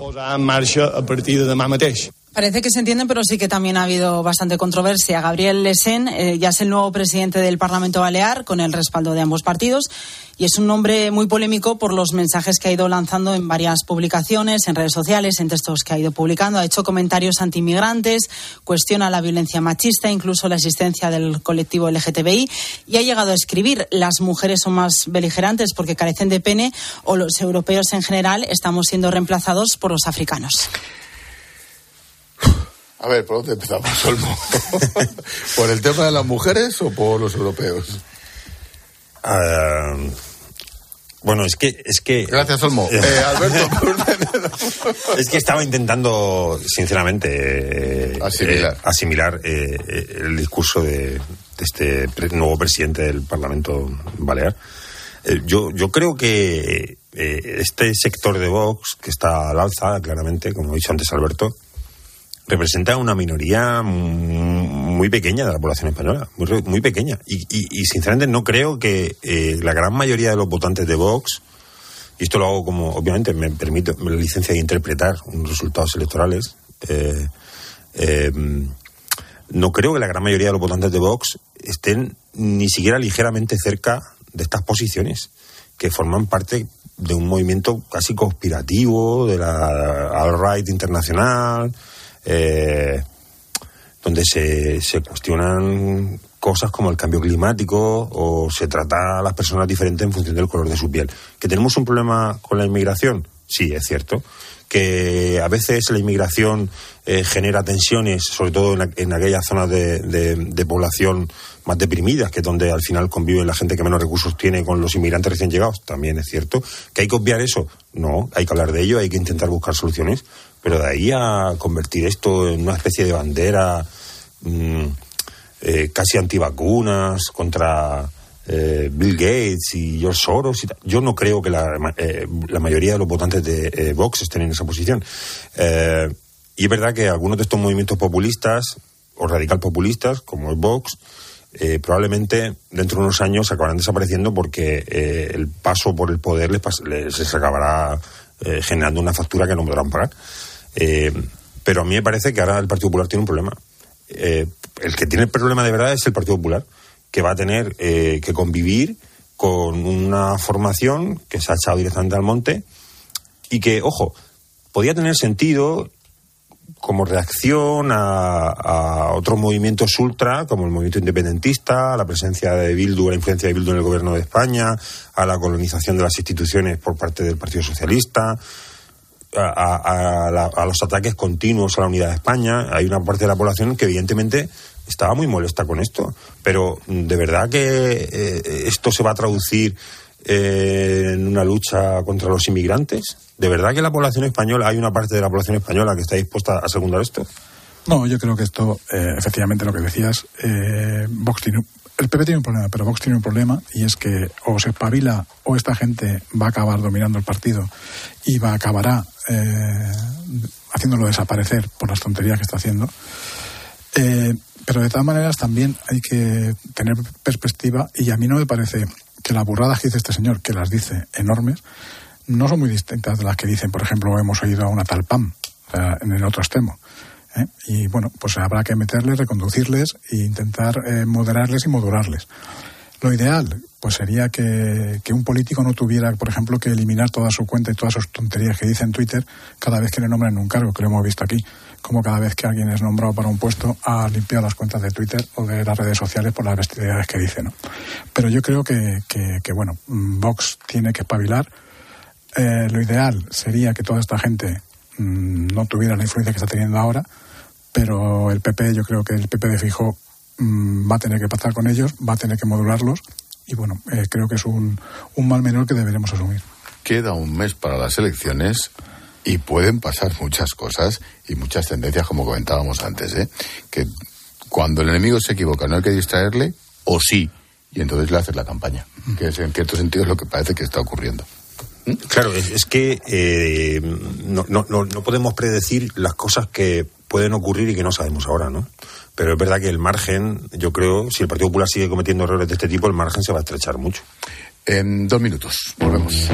Speaker 13: Parece que se entienden, pero sí que también ha habido bastante controversia. Gabriel Lesén ya es el nuevo presidente del Parlamento Balear, con el respaldo de ambos partidos, y es un nombre muy polémico por los mensajes que ha ido lanzando en varias publicaciones, en redes sociales, en textos que ha ido publicando. Ha hecho comentarios antiinmigrantes, cuestiona la violencia machista, incluso la existencia del colectivo LGTBI, y ha llegado a escribir: las mujeres son más beligerantes porque carecen de pene, o los europeos en general estamos siendo reemplazados por los africanos.
Speaker 4: A ver, ¿por dónde empezamos, Olmo? ¿Por el tema de las mujeres o por los europeos?
Speaker 10: Bueno, es que...
Speaker 4: Gracias, Olmo. Alberto.
Speaker 10: Es que estaba intentando, sinceramente, asimilar el discurso de este nuevo presidente del Parlamento Balear. Yo creo que este sector de Vox, que está al alza, claramente, como ha dicho antes Alberto, representa una minoría muy pequeña de la población española, muy pequeña. Y sinceramente no creo que la gran mayoría de los votantes de Vox, y esto lo hago como, obviamente, me la licencia de interpretar unos resultados electorales, no creo que la gran mayoría de los votantes de Vox estén ni siquiera ligeramente cerca de estas posiciones, que forman parte de un movimiento casi conspirativo de la alt-right internacional, donde se cuestionan cosas como el cambio climático, o se trata a las personas diferentes en función del color de su piel. ¿Que tenemos un problema con la inmigración? Sí, es cierto. Que a veces la inmigración genera tensiones, sobre todo en aquellas zonas de población más deprimidas, que es donde al final convive la gente que menos recursos tiene con los inmigrantes recién llegados. También es cierto. ¿Que hay que obviar eso? No, hay que hablar de ello, hay que intentar buscar soluciones, pero de ahí a convertir esto en una especie de bandera casi antivacunas contra Bill Gates y George Soros y tal. Yo no creo que la mayoría de los votantes de Vox estén en esa posición. Y es verdad que algunos de estos movimientos populistas o radical populistas, como es Vox, probablemente dentro de unos años acabarán desapareciendo porque el paso por el poder les acabará generando una factura que no podrán pagar. Pero a mí me parece que ahora el Partido Popular tiene un problema. El que tiene el problema de verdad es el Partido Popular, que va a tener que convivir con una formación que se ha echado directamente al monte y que, ojo, podía tener sentido como reacción a otros movimientos ultra, como el movimiento independentista, a la presencia de Bildu, a la influencia de Bildu en el gobierno de España, a la colonización de las instituciones por parte del Partido Socialista. a los ataques continuos a la unidad de España. Hay una parte de la población que evidentemente estaba muy molesta con esto, pero ¿de verdad que esto se va a traducir en una lucha contra los inmigrantes? ¿De verdad que la población española, hay una parte de la población española que está dispuesta a secundar esto?
Speaker 11: No, yo creo que esto, efectivamente, lo que decías, el PP tiene un problema, pero Vox tiene un problema, y es que o se espabila o esta gente va a acabar dominando el partido y acabará haciéndolo desaparecer por las tonterías que está haciendo. Pero de todas maneras también hay que tener perspectiva, y a mí no me parece que las burradas que dice este señor, que las dice enormes, no son muy distintas de las que dicen, por ejemplo, hemos oído a una tal PAM, en el otro extremo. Y bueno, pues habrá que meterles, reconducirles e intentar moderarles y modularles. Lo ideal, pues sería que un político no tuviera, por ejemplo, que eliminar toda su cuenta y todas sus tonterías que dice en Twitter cada vez que le nombran un cargo, que lo hemos visto aquí, como cada vez que alguien es nombrado para un puesto ha limpiado las cuentas de Twitter o de las redes sociales por las bestialidades que dice, ¿no? Pero yo creo que bueno, Vox tiene que espabilar. Lo ideal sería que toda esta gente no tuviera la influencia que está teniendo ahora, pero el PP, yo creo que el PP de Feijóo va a tener que pactar con ellos, va a tener que modularlos, y bueno, creo que es un mal menor que deberemos asumir.
Speaker 4: Queda un mes para las elecciones y pueden pasar muchas cosas y muchas tendencias, como comentábamos antes, que cuando el enemigo se equivoca no hay que distraerle, o sí, y entonces le haces la campaña, que es, en cierto sentido es lo que parece que está ocurriendo.
Speaker 10: Claro, es que no podemos predecir las cosas que pueden ocurrir y que no sabemos ahora, ¿no? Pero es verdad que el margen, yo creo, si el Partido Popular sigue cometiendo errores de este tipo, el margen se va a estrechar mucho.
Speaker 4: En 2 minutos, volvemos.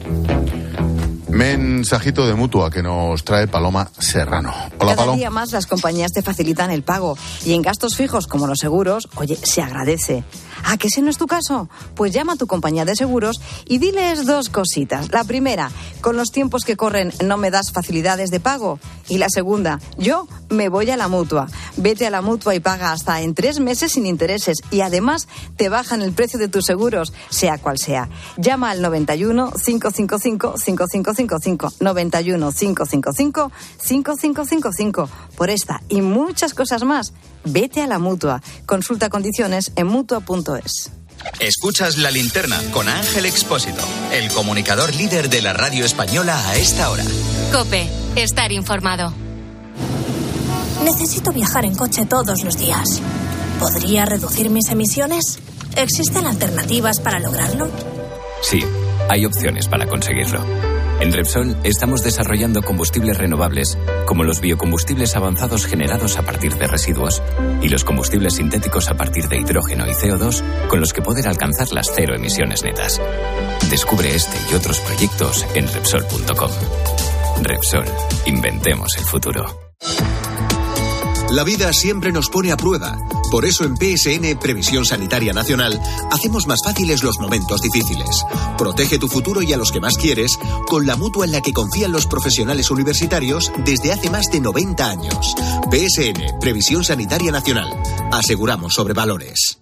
Speaker 4: Mensajito de Mutua que nos trae Paloma Serrano. Hola,
Speaker 17: Cada día más las compañías te facilitan el pago, y en gastos fijos como los seguros, oye, se agradece. ¿A que ese no es tu caso? Pues llama a tu compañía de seguros y diles 2 cositas. La primera, con los tiempos que corren no me das facilidades de pago. Y la segunda, yo me voy a la Mutua. Vete a la Mutua y paga hasta en 3 meses sin intereses, y además te bajan el precio de tus seguros, sea cual sea. Llama al 91 555 5555, 91 555 5555. Por esta y muchas cosas más, vete a la Mutua. Consulta condiciones en mutua.es.
Speaker 5: Escuchas La Linterna con Ángel Expósito, el comunicador líder de la radio española a esta hora.
Speaker 6: COPE, estar informado.
Speaker 18: Necesito viajar en coche todos los días. ¿Podría reducir mis emisiones? ¿Existen alternativas para lograrlo?
Speaker 2: Sí, hay opciones para conseguirlo. En Repsol estamos desarrollando combustibles renovables, como los biocombustibles avanzados generados a partir de residuos y los combustibles sintéticos a partir de hidrógeno y CO2, con los que poder alcanzar las 0 emisiones netas. Descubre este y otros proyectos en Repsol.com. Repsol, inventemos el futuro.
Speaker 19: La vida siempre nos pone a prueba. Por eso en PSN, Previsión Sanitaria Nacional, hacemos más fáciles los momentos difíciles. Protege tu futuro y a los que más quieres con la mutua en la que confían los profesionales universitarios desde hace más de 90 años. PSN, Previsión Sanitaria Nacional. Aseguramos sobre valores.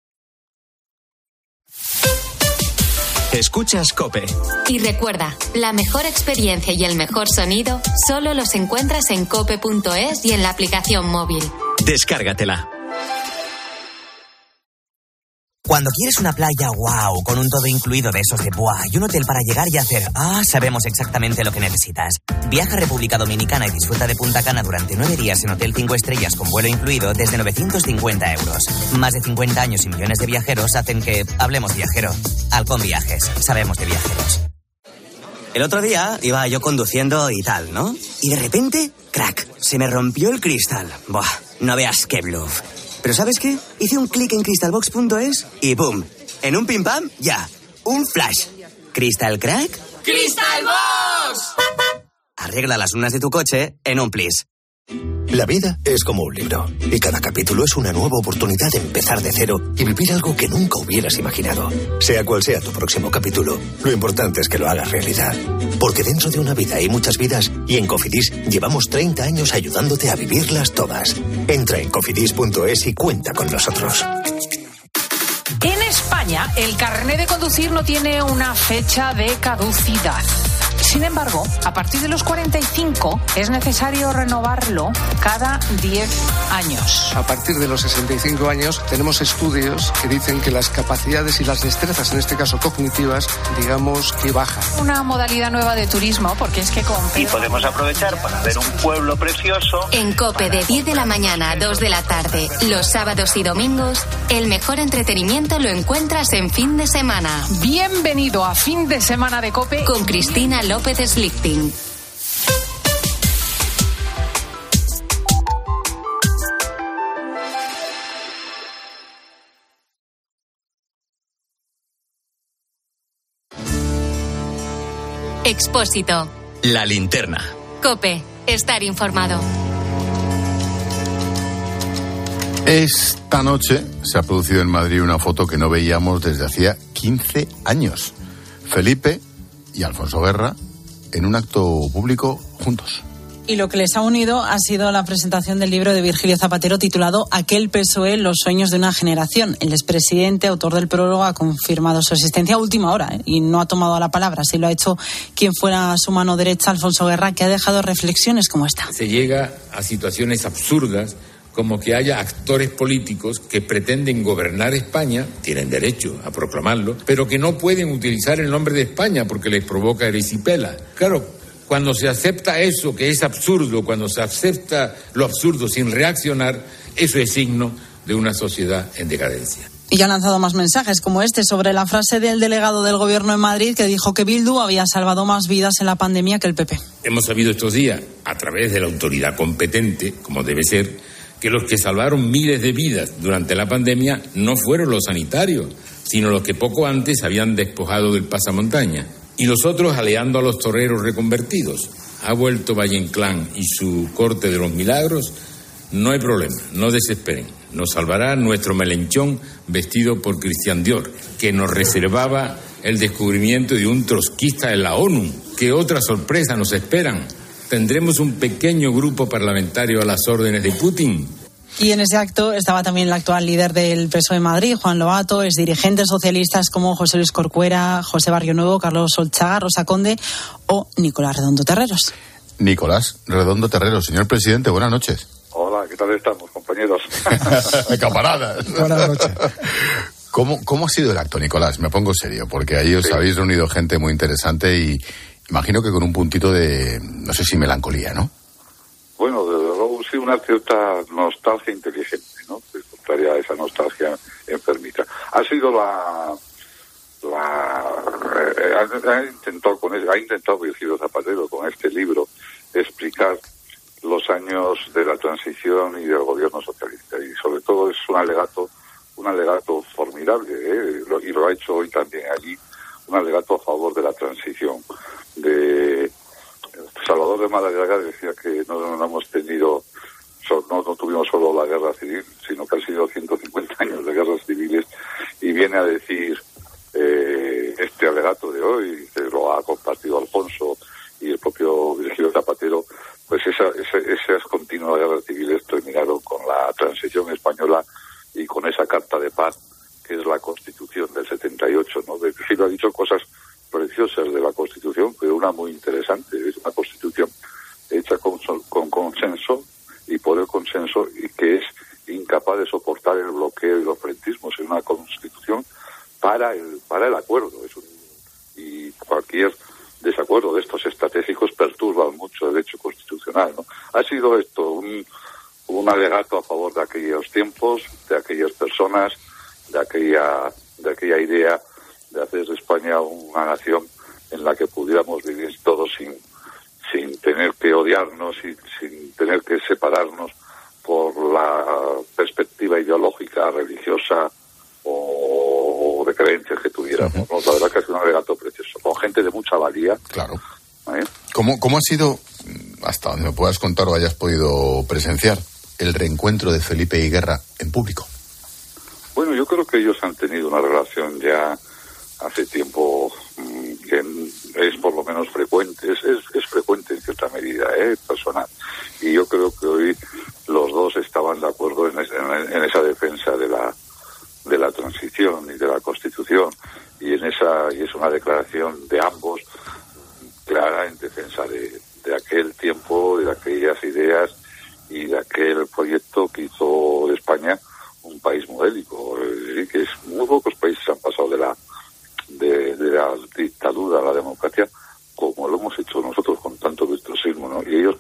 Speaker 5: Escuchas COPE.
Speaker 6: Y recuerda, la mejor experiencia y el mejor sonido solo los encuentras en cope.es y en la aplicación móvil.
Speaker 5: Descárgatela.
Speaker 20: Cuando quieres una playa wow, con un todo incluido de esos de buah, y un hotel para llegar y hacer sabemos exactamente lo que necesitas. Viaja a República Dominicana y disfruta de Punta Cana durante 9 días en Hotel 5 estrellas con vuelo incluido desde 950 euros. Más de 50 años y millones de viajeros hacen que hablemos viajero. Halcón Viajes, sabemos de viajeros. El otro día iba yo conduciendo y tal, ¿no? Y de repente, crack, se me rompió el cristal. Buah, no veas qué bluff. Pero ¿sabes qué? Hice un clic en crystalbox.es y ¡boom! En un pim pam, ya. Un flash. ¿Crystal crack?
Speaker 21: ¡Crystalbox!
Speaker 20: Arregla las lunas de tu coche en un plis.
Speaker 22: La vida es como un libro, y cada capítulo es una nueva oportunidad de empezar de cero y vivir algo que nunca hubieras imaginado. Sea cual sea tu próximo capítulo, lo importante es que lo hagas realidad. Porque dentro de una vida hay muchas vidas, y en Cofidis llevamos 30 años ayudándote a vivirlas todas. Entra en cofidis.es y cuenta con nosotros.
Speaker 23: En España, el carné de conducir no tiene una fecha de caducidad.
Speaker 3: Sin embargo, a partir de los 45 es necesario renovarlo cada 10 años.
Speaker 7: A partir de los 65 años tenemos estudios que dicen que las capacidades y las destrezas, en este caso cognitivas, digamos que bajan.
Speaker 3: Una modalidad nueva de turismo, porque es que
Speaker 23: y podemos aprovechar para ver un pueblo precioso.
Speaker 6: En COPE de 10 de la mañana a 2 de la tarde, los sábados y domingos, el mejor entretenimiento lo encuentras en Fin de Semana.
Speaker 3: Bienvenido a Fin de Semana de COPE
Speaker 6: con Cristina López Slichting. Expósito.
Speaker 5: La linterna.
Speaker 6: COPE. Estar informado.
Speaker 4: Esta noche se ha producido en Madrid una foto que no veíamos desde hacía 15 años. Felipe y Alfonso Guerra en un acto público juntos.
Speaker 13: Y lo que les ha unido ha sido la presentación del libro de Virgilio Zapatero titulado Aquel PSOE, los sueños de una generación. El expresidente, autor del prólogo, ha confirmado su existencia a última hora y no ha tomado la palabra. Así lo ha hecho quien fuera su mano derecha, Alfonso Guerra, que ha dejado reflexiones como esta.
Speaker 24: Se llega a situaciones absurdas como que haya actores políticos que pretenden gobernar España, tienen derecho a proclamarlo, pero que no pueden utilizar el nombre de España porque les provoca erisipela. Claro, cuando se acepta eso que es absurdo, cuando se acepta lo absurdo sin reaccionar, eso es signo de una sociedad en decadencia.
Speaker 13: Y ya han lanzado más mensajes como este sobre la frase del delegado del gobierno en Madrid que dijo que Bildu había salvado más vidas en la pandemia que el PP.
Speaker 24: Hemos sabido estos días, a través de la autoridad competente, como debe ser, que los que salvaron miles de vidas durante la pandemia no fueron los sanitarios, sino los que poco antes habían despojado del pasamontaña. Y los otros aleando a los toreros reconvertidos. Ha vuelto Valle Inclán y su corte de los milagros. No hay problema, no desesperen. Nos salvará nuestro melenchón vestido por Christian Dior, que nos reservaba el descubrimiento de un trotskista en la ONU. ¿Qué otra sorpresa nos esperan? ¿Tendremos un pequeño grupo parlamentario a las órdenes de Putin?
Speaker 13: Y en ese acto estaba también el actual líder del PSOE en Madrid, Juan Lobato, exdirigentes socialistas como José Luis Corcuera, José Barrionuevo, Carlos Solchaga, Rosa Conde o Nicolás Redondo Terreros.
Speaker 4: Nicolás Redondo Terreros, señor presidente, buenas noches.
Speaker 25: Hola, ¿qué tal estamos, compañeros?
Speaker 4: Camaradas.
Speaker 11: Buenas noches.
Speaker 4: ¿Cómo ha sido el acto, Nicolás? Me pongo serio, porque ahí os habéis reunido gente muy interesante y imagino que con un puntito de, no sé si melancolía, ¿no?
Speaker 25: Bueno, desde luego sí, una cierta nostalgia inteligente, ¿no? Que contraria a esa nostalgia enfermiza. Ha sido ha intentado Virgilio Zapatero con este libro explicar los años de la transición y del gobierno socialista, y sobre todo es un alegato formidable, y lo ha hecho hoy también allí, un alegato a favor de la transición. De Salvador de Madariaga decía que no hemos tenido, no tuvimos solo la guerra civil, sino que han sido 150 años de guerras civiles, y viene a decir este alegato de hoy, que lo ha compartido Alfonso y el propio Virgilio Zapatero, pues esas continuas guerras civiles terminaron con la transición española y con esa carta de paz que es la Constitución del 78, ¿no? Virgilio ha dicho cosas preciosas de la Constitución, pero una muy interesante. Es una Constitución hecha con consenso y por el consenso, y que es incapaz de soportar el bloqueo y los frentismos. Es una Constitución para el acuerdo. Y cualquier desacuerdo de estos estratégicos perturba mucho el derecho constitucional, ¿no? Ha sido esto un alegato a favor de aquellos tiempos, de aquellas personas, de aquella idea de hacer de España una nación en la que pudiéramos vivir todos sin tener que odiarnos y sin tener que separarnos por la perspectiva ideológica, religiosa o de creencias que tuviéramos, ¿no? La verdad que ha sido un alegato precioso, con gente de mucha valía.
Speaker 4: Claro. ¿Cómo ha sido, hasta donde me puedas contar o hayas podido presenciar, el reencuentro de Felipe y Guerra en público?
Speaker 25: Bueno, yo creo que ellos han tenido una relación ya hace tiempo que es por lo menos frecuente, es frecuente en cierta medida, personal. Y yo creo que hoy los dos estaban de acuerdo en esa defensa de la transición y de la Constitución, y es una declaración de ambos clara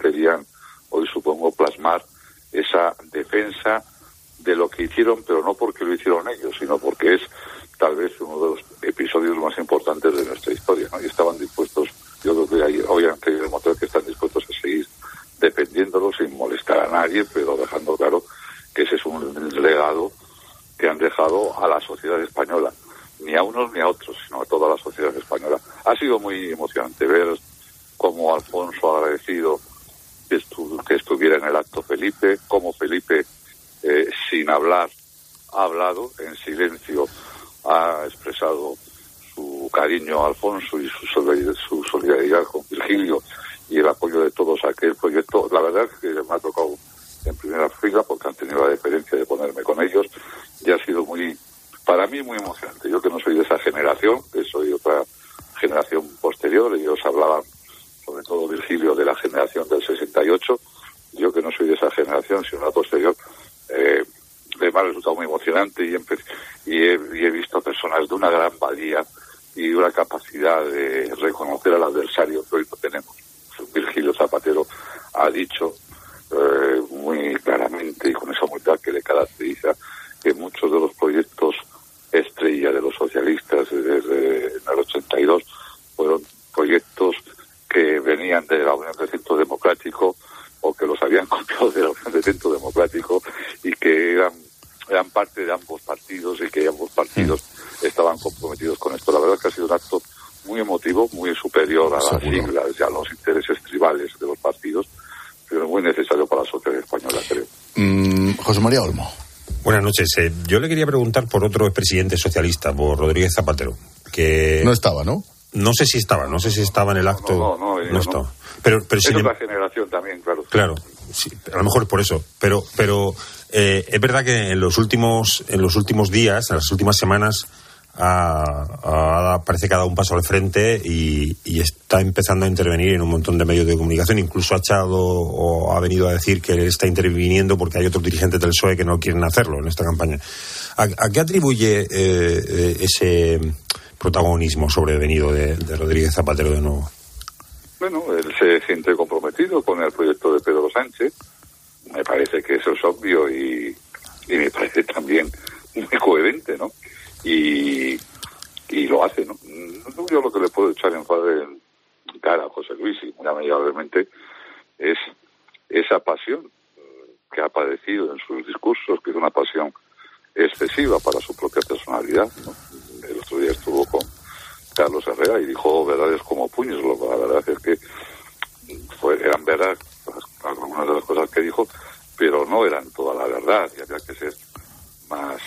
Speaker 25: querían hoy, supongo, plasmar esa defensa de lo que hicieron, pero no porque lo hicieron ellos, sino porque es tal vez uno de los episodios más importantes de nuestra historia, ¿no? Y estaban dispuestos, yo creo que hoy han tenido el motor que están dispuestos a seguir defendiéndolo sin molestar a nadie, pero dejando claro que ese es un legado que han dejado a la sociedad española, ni a unos ni a otros, sino a toda la sociedad española. Ha sido muy emocionante ver cómo Alfonso ha agradecido que estuviera en el acto Felipe, cómo Felipe, sin hablar, ha hablado, en silencio, ha expresado su cariño a Alfonso y su solidaridad con Virgilio y el apoyo de todos a aquel proyecto. La verdad es que me ha tocado en primera fila porque han tenido la deferencia de ponerme con ellos y ha sido para mí muy emocionante. Yo que no soy de esa generación, que soy otra generación posterior, ellos hablaban, sobre todo Virgilio, de la generación del 68, yo que no soy de esa generación, sino la posterior, me ha resultado muy emocionante y he visto personas de una gran valía y de una capacidad de reconocer al adversario que hoy no tenemos. Virgilio Zapatero ha dicho muy claramente y con esa humildad que le caracteriza que muchos de los proyectos estrella de los socialistas desde el 82 fueron proyectos que venían de la Unión del Centro Democrático o que los habían copiado de la Unión del Centro Democrático y que eran parte de ambos partidos y que ambos partidos estaban comprometidos con esto. La verdad es que ha sido un acto muy emotivo, muy superior a las siglas y a los intereses tribales de los partidos, pero muy necesario para la sociedad española, creo.
Speaker 4: José María Olmo.
Speaker 10: Buenas noches. Yo le quería preguntar por otro expresidente socialista, por Rodríguez Zapatero, que...
Speaker 4: No estaba, ¿no?
Speaker 10: No sé si estaba en el acto. No estaba. Pero
Speaker 25: es otra generación también, claro.
Speaker 10: Claro, sí, a lo mejor por eso. Pero es verdad que en los últimos días, en las últimas semanas, parece que ha dado un paso al frente y está empezando a intervenir en un montón de medios de comunicación. Incluso ha venido a decir que él está interviniendo porque hay otros dirigentes del PSOE que no quieren hacerlo en esta campaña. ¿A qué atribuye ese protagonismo sobrevenido de Rodríguez Zapatero de nuevo?
Speaker 25: Bueno, él se siente comprometido con el proyecto de Pedro Sánchez. Me parece que eso es obvio y me parece también muy coherente, ¿no? Y lo hace, ¿no? Yo lo que le puedo echar en cara a José Luis, y muy amigablemente, es esa pasión que ha padecido en sus discursos, que es una pasión excesiva para su propia personalidad, ¿no? El otro día estuvo con Carlos Herrera y dijo verdades como puños. La verdad es que eran verdad algunas de las cosas que dijo, pero no eran toda la verdad y había que ser más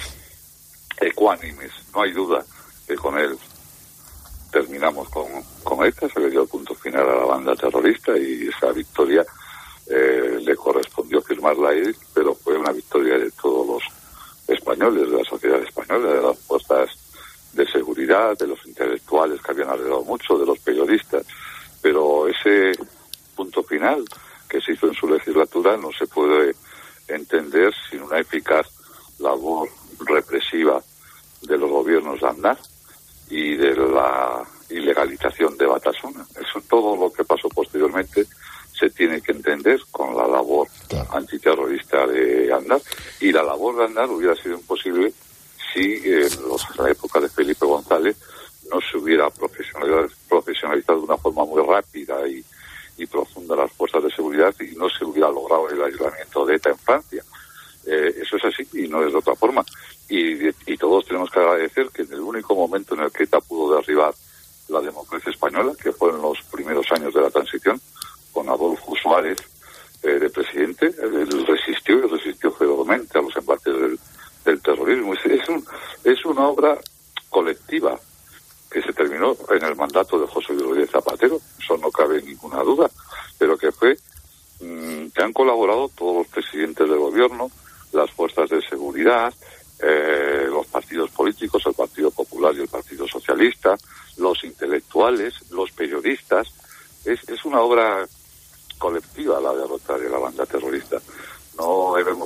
Speaker 25: ecuánimes. No hay duda que con él terminamos con ETA, se le dio el punto final a la banda terrorista y esa victoria le correspondió firmarla a él, pero fue una victoria de todos los españoles, de la sociedad española, de las fuerzas de seguridad, de los intelectuales que habían arreglado mucho, de los periodistas, pero ese punto final que se hizo en su legislatura no se puede entender sin una eficaz labor represiva de los gobiernos de Aznar y de la ilegalización de Batasuna. Eso, todo lo que pasó posteriormente se tiene que entender con la labor antiterrorista de Aznar, y la labor de Aznar hubiera sido imposible si en la época de Felipe González no se hubiera profesionalizado de una forma muy rápida y profunda las fuerzas de seguridad y no se hubiera logrado el aislamiento de ETA en Francia. Eso es así y no es de otra forma. Y todos tenemos que agradecer que en el único momento en el que ETA pudo derribar la democracia española, que fue en los primeros años de la transición, con Adolfo Suárez de presidente, él resistió ferozmente a los embates del terrorismo. Es una obra colectiva que se terminó en el mandato de José Luis Zapatero, eso no cabe ninguna duda, pero que han colaborado todos los presidentes del gobierno, las fuerzas de seguridad, los partidos políticos, el Partido Popular y el Partido Socialista, los intelectuales, los periodistas. Es una obra colectiva la derrota de la banda terrorista. No debemos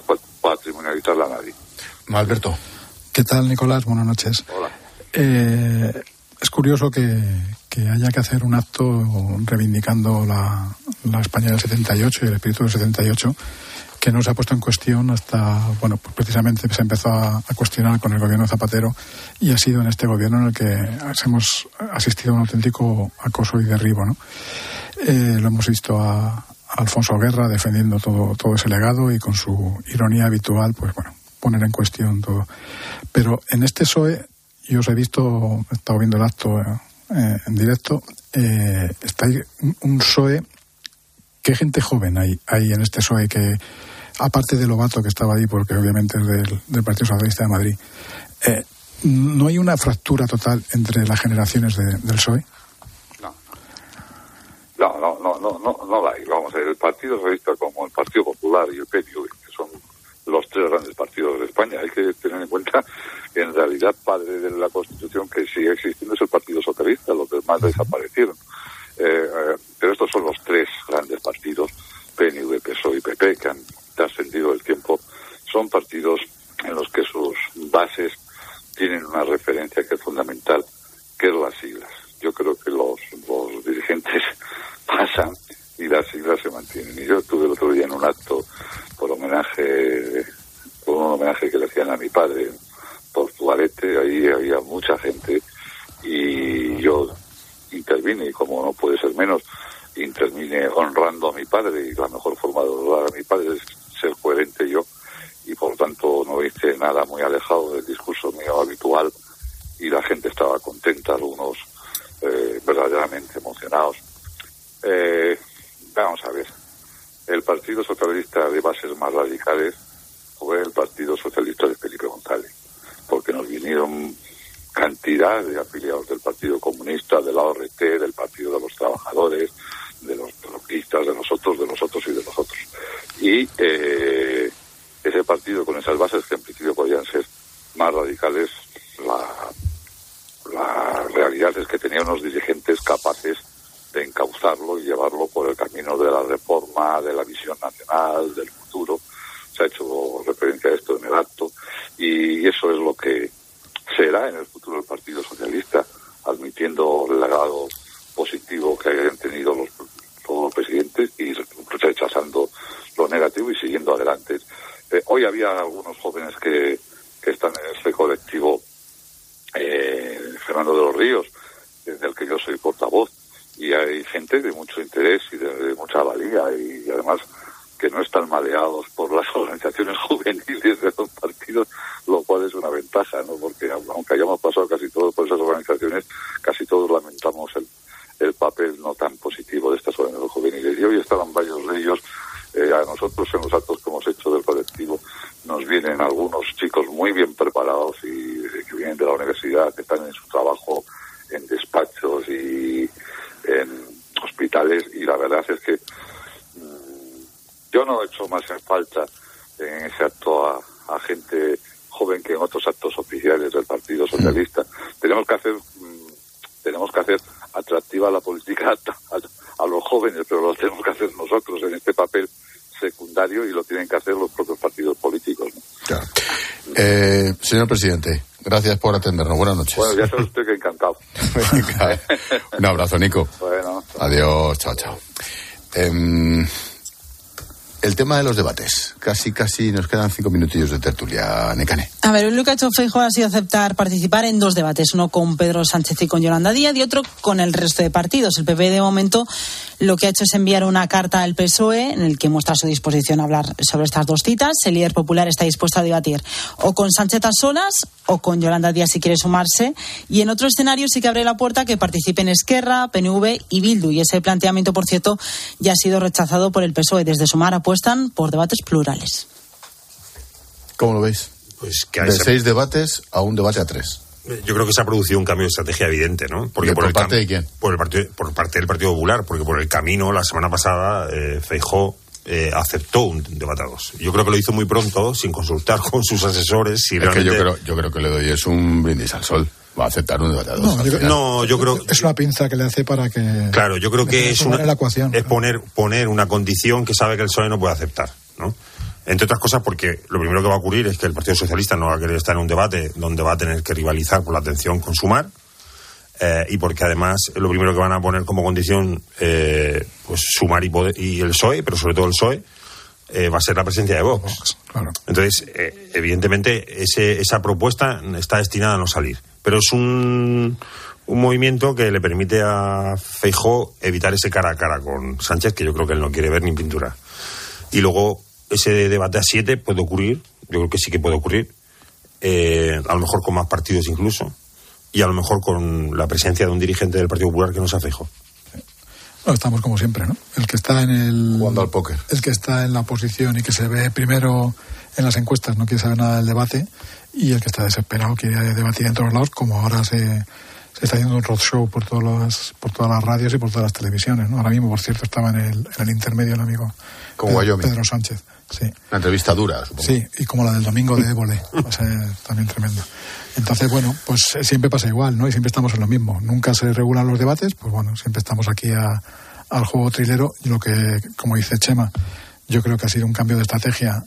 Speaker 25: patrimonializarla a nadie.
Speaker 4: Alberto.
Speaker 11: ¿Qué tal, Nicolás? Buenas noches.
Speaker 25: Hola.
Speaker 11: es curioso que haya que hacer un acto reivindicando la España del 78 y el espíritu del 78, que no se ha puesto en cuestión hasta, bueno, pues precisamente se empezó a cuestionar con el gobierno de Zapatero, y ha sido en este gobierno en el que hemos asistido a un auténtico acoso y derribo, ¿no? Lo hemos visto a Alfonso Guerra defendiendo todo ese legado y con su ironía habitual, pues bueno, poner en cuestión todo. Pero en este PSOE, yo os he estado viendo el acto en directo, está ahí un PSOE, qué gente joven hay en este PSOE, que aparte de Lobato, que estaba ahí porque obviamente es del Partido Socialista de Madrid, ¿no hay una fractura total entre las generaciones del PSOE?
Speaker 25: No la hay. Vamos a ver, el Partido Socialista como el Partido Popular y el PNV, que son los tres grandes partidos de España. Hay que tener en cuenta que en realidad padre de la Constitución que sigue existiendo es el Partido Socialista, los demás desaparecieron. Pero estos son los tres grandes partidos, PNV, PSOE y PP, que han trascendido el tiempo. Son partidos en los que sus bases tienen una referencia que es fundamental, que es las siglas. Yo creo que los dirigentes pasan y las siglas se mantienen. Y yo estuve el otro día en un acto por un homenaje que le hacían a mi padre por Tuarete. Ahí había mucha gente y yo intervine, y como no puede ser menos, intervine honrando a mi padre, y la mejor forma de honrar a mi padre es ser coherente yo, y por tanto no hice nada muy alejado del discurso mío habitual, y la gente estaba contenta, algunos verdaderamente emocionados. Vamos a ver, el Partido Socialista de bases más radicales fue el Partido Socialista de Felipe González, porque nos vinieron cantidad de afiliados del Partido Comunista, de la ORT, del Partido de los Trabajadores, de los trotskistas, de los otros y de los otros. Y ese partido, con esas bases que en principio podían ser más radicales, la realidad es que tenía unos dirigentes capaces de encauzarlo y llevarlo por el camino de la reforma, de la visión nacional, del futuro. Se ha hecho referencia a esto en el acto, y eso es lo que será en el futuro el Partido Socialista, admitiendo el legado positivo que hayan tenido todos los presidentes y rechazando lo negativo y siguiendo adelante. Hoy había algunos jóvenes que están en este colectivo, Fernando de los Ríos, del que yo soy portavoz, y hay gente de mucho interés y de mucha valía, y además que no están maleados por las organizaciones juveniles de los partidos, lo cual es una ventaja, ¿no? Porque aunque hayamos pasado casi todos por esas organizaciones, casi todos lamentamos el papel no tan positivo de estas organizaciones juveniles. Y hoy estaban varios de ellos. A nosotros, en los actos que hemos hecho del colectivo, nos vienen algunos chicos muy bien preparados y que vienen de la universidad, que están en su trabajo en despachos y en hospitales, y la verdad es que yo no he hecho más en falta en ese acto a gente joven que en otros actos oficiales del Partido Socialista. Tenemos que hacer atractiva la política a los jóvenes, pero lo tenemos que hacer nosotros en este papel secundario, y lo tienen que hacer los propios partidos políticos, ¿no?
Speaker 4: Claro. Señor presidente, gracias por atendernos. Buenas noches.
Speaker 25: Bueno, ya sabe usted que encantado.
Speaker 4: Un abrazo, Nico.
Speaker 25: Bueno.
Speaker 4: Adiós, chao. El tema de los debates. Casi nos quedan 5 minutillos de tertulia, Nekane.
Speaker 13: A ver, lo que ha hecho Feijóo ha sido aceptar participar en 2 debates, uno con Pedro Sánchez y con Yolanda Díaz, y otro con el resto de partidos. El PP, de momento, lo que ha hecho es enviar una carta al PSOE en el que muestra su disposición a hablar sobre estas 2 citas. El líder popular está dispuesto a debatir o con Sánchez a solas o con Yolanda Díaz si quiere sumarse. Y en otro escenario sí que abre la puerta que participen Esquerra, PNV y Bildu. Y ese planteamiento, por cierto, ya ha sido rechazado por el PSOE. Desde Sumar apuestan por debates plurales.
Speaker 4: ¿Cómo lo veis?
Speaker 10: Pues que
Speaker 4: de 6 debates a un debate a 3.
Speaker 10: Yo creo que se ha producido un cambio de estrategia evidente, ¿no? Porque
Speaker 4: ¿Por parte de quién?
Speaker 10: Por parte del Partido Popular, porque por el camino, la semana pasada, Feijóo aceptó un debate a 2. Yo creo que lo hizo muy pronto, sin consultar con sus asesores. Si realmente...
Speaker 4: que yo creo que le doy es un brindis al sol. Va a aceptar un debate a 2.
Speaker 10: Yo creo...
Speaker 11: Es una pinza que le hace para que...
Speaker 10: Claro, yo creo que es
Speaker 11: ecuación,
Speaker 10: poner una condición que sabe que el PSOE no puede aceptar, ¿no? Entre otras cosas porque lo primero que va a ocurrir es que el Partido Socialista no va a querer estar en un debate donde va a tener que rivalizar por la atención con Sumar. y porque además lo primero que van a poner como condición pues Sumar y el PSOE, pero sobre todo el PSOE, va a ser la presencia de Vox.
Speaker 11: Claro.
Speaker 10: Entonces, evidentemente, esa propuesta está destinada a no salir. Pero es un movimiento que le permite a Feijóo evitar ese cara a cara con Sánchez, que yo creo que él no quiere ver ni pintura. Y luego, ese debate a 7 puede ocurrir, yo creo que sí que puede ocurrir, a lo mejor con más partidos incluso, y a lo mejor con la presencia de un dirigente del Partido Popular que no sea Feijóo.
Speaker 11: No, estamos como siempre, ¿no? El que está
Speaker 4: jugando al póker.
Speaker 11: El que está en la oposición y que se ve primero en las encuestas no quiere saber nada del debate, y el que está desesperado quiere debatir en todos lados, como ahora se está haciendo un roadshow por todas las radios y por todas las televisiones, ¿no? Ahora mismo, por cierto, estaba en el intermedio el amigo Pedro Sánchez. Sí.
Speaker 4: Una entrevista dura, supongo.
Speaker 11: Sí, y como la del domingo de Évole, va a ser también tremendo. Entonces, bueno, pues siempre pasa igual, ¿no? Y siempre estamos en lo mismo. Nunca se regulan los debates, pues bueno, siempre estamos aquí al juego trilero. Y lo que, como dice Chema, yo creo que ha sido un cambio de estrategia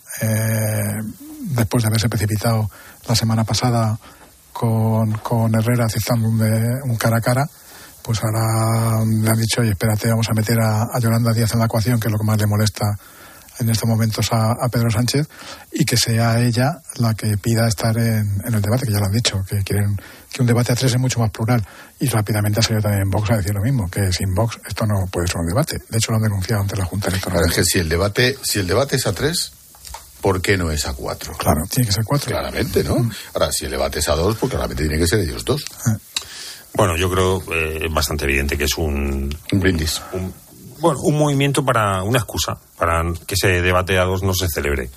Speaker 11: después de haberse precipitado la semana pasada con Herrera aceptando un cara a cara. Pues ahora le han dicho, oye, espérate, vamos a meter a Yolanda Díaz en la ecuación, que es lo que más le molesta en estos momentos a Pedro Sánchez, y que sea ella la que pida estar en el debate, que ya lo han dicho, que quieren que un debate a 3 es mucho más plural. Y rápidamente ha salido también en Vox a decir lo mismo, que sin Vox esto no puede ser un debate. De hecho, lo han denunciado ante la Junta Electoral.
Speaker 4: Claro, es que si el debate es a 3, ¿por qué no es a 4?
Speaker 11: Claro, tiene que ser 4.
Speaker 4: Claramente, ¿no? Ahora, si el debate es a 2, pues claramente tiene que ser ellos 2.
Speaker 10: Bueno, yo creo bastante evidente que es un
Speaker 4: brindis.
Speaker 10: Un movimiento para una excusa, para que ese debate a 2 no se celebre.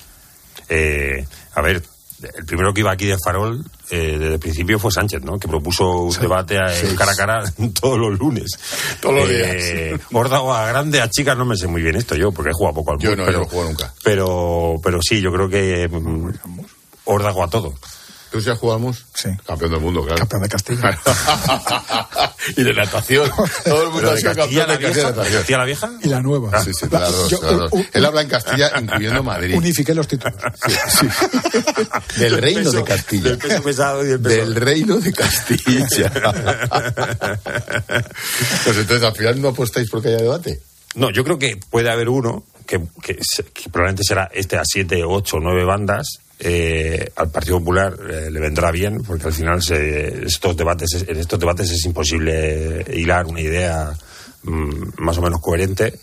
Speaker 10: A ver, el primero que iba aquí de farol desde el principio fue Sánchez, ¿no? Que propuso un debate cara a cara todos los lunes.
Speaker 4: Todos los días.
Speaker 10: Órdago a grande, a chicas, no me sé muy bien esto yo, porque he jugado poco al
Speaker 4: fútbol. Yo no he jugado nunca.
Speaker 10: Pero sí, yo creo que Órdago a todo.
Speaker 4: ¿Tú sí has jugado al mus?
Speaker 11: Sí.
Speaker 4: Campeón del mundo, claro.
Speaker 11: Campeón de Castilla.
Speaker 4: Y de natación. Todo el mundo ha sido campeón de Castilla de natación.
Speaker 10: ¿Castilla la vieja?
Speaker 11: Y la nueva.
Speaker 4: Sí, las dos. Él habla en Castilla, incluyendo Madrid.
Speaker 11: Unifiqué los títulos.
Speaker 4: Sí. Del reino de Castilla.
Speaker 10: Del peso pesado y el peso.
Speaker 4: Del reino de Castilla. Pues entonces, al final, ¿no apostáis porque haya debate?
Speaker 10: No, yo creo que puede haber uno, que probablemente será a 7, 8, 9 bandas. Al Partido Popular le vendrá bien, porque al final en estos debates es imposible hilar una idea más o menos coherente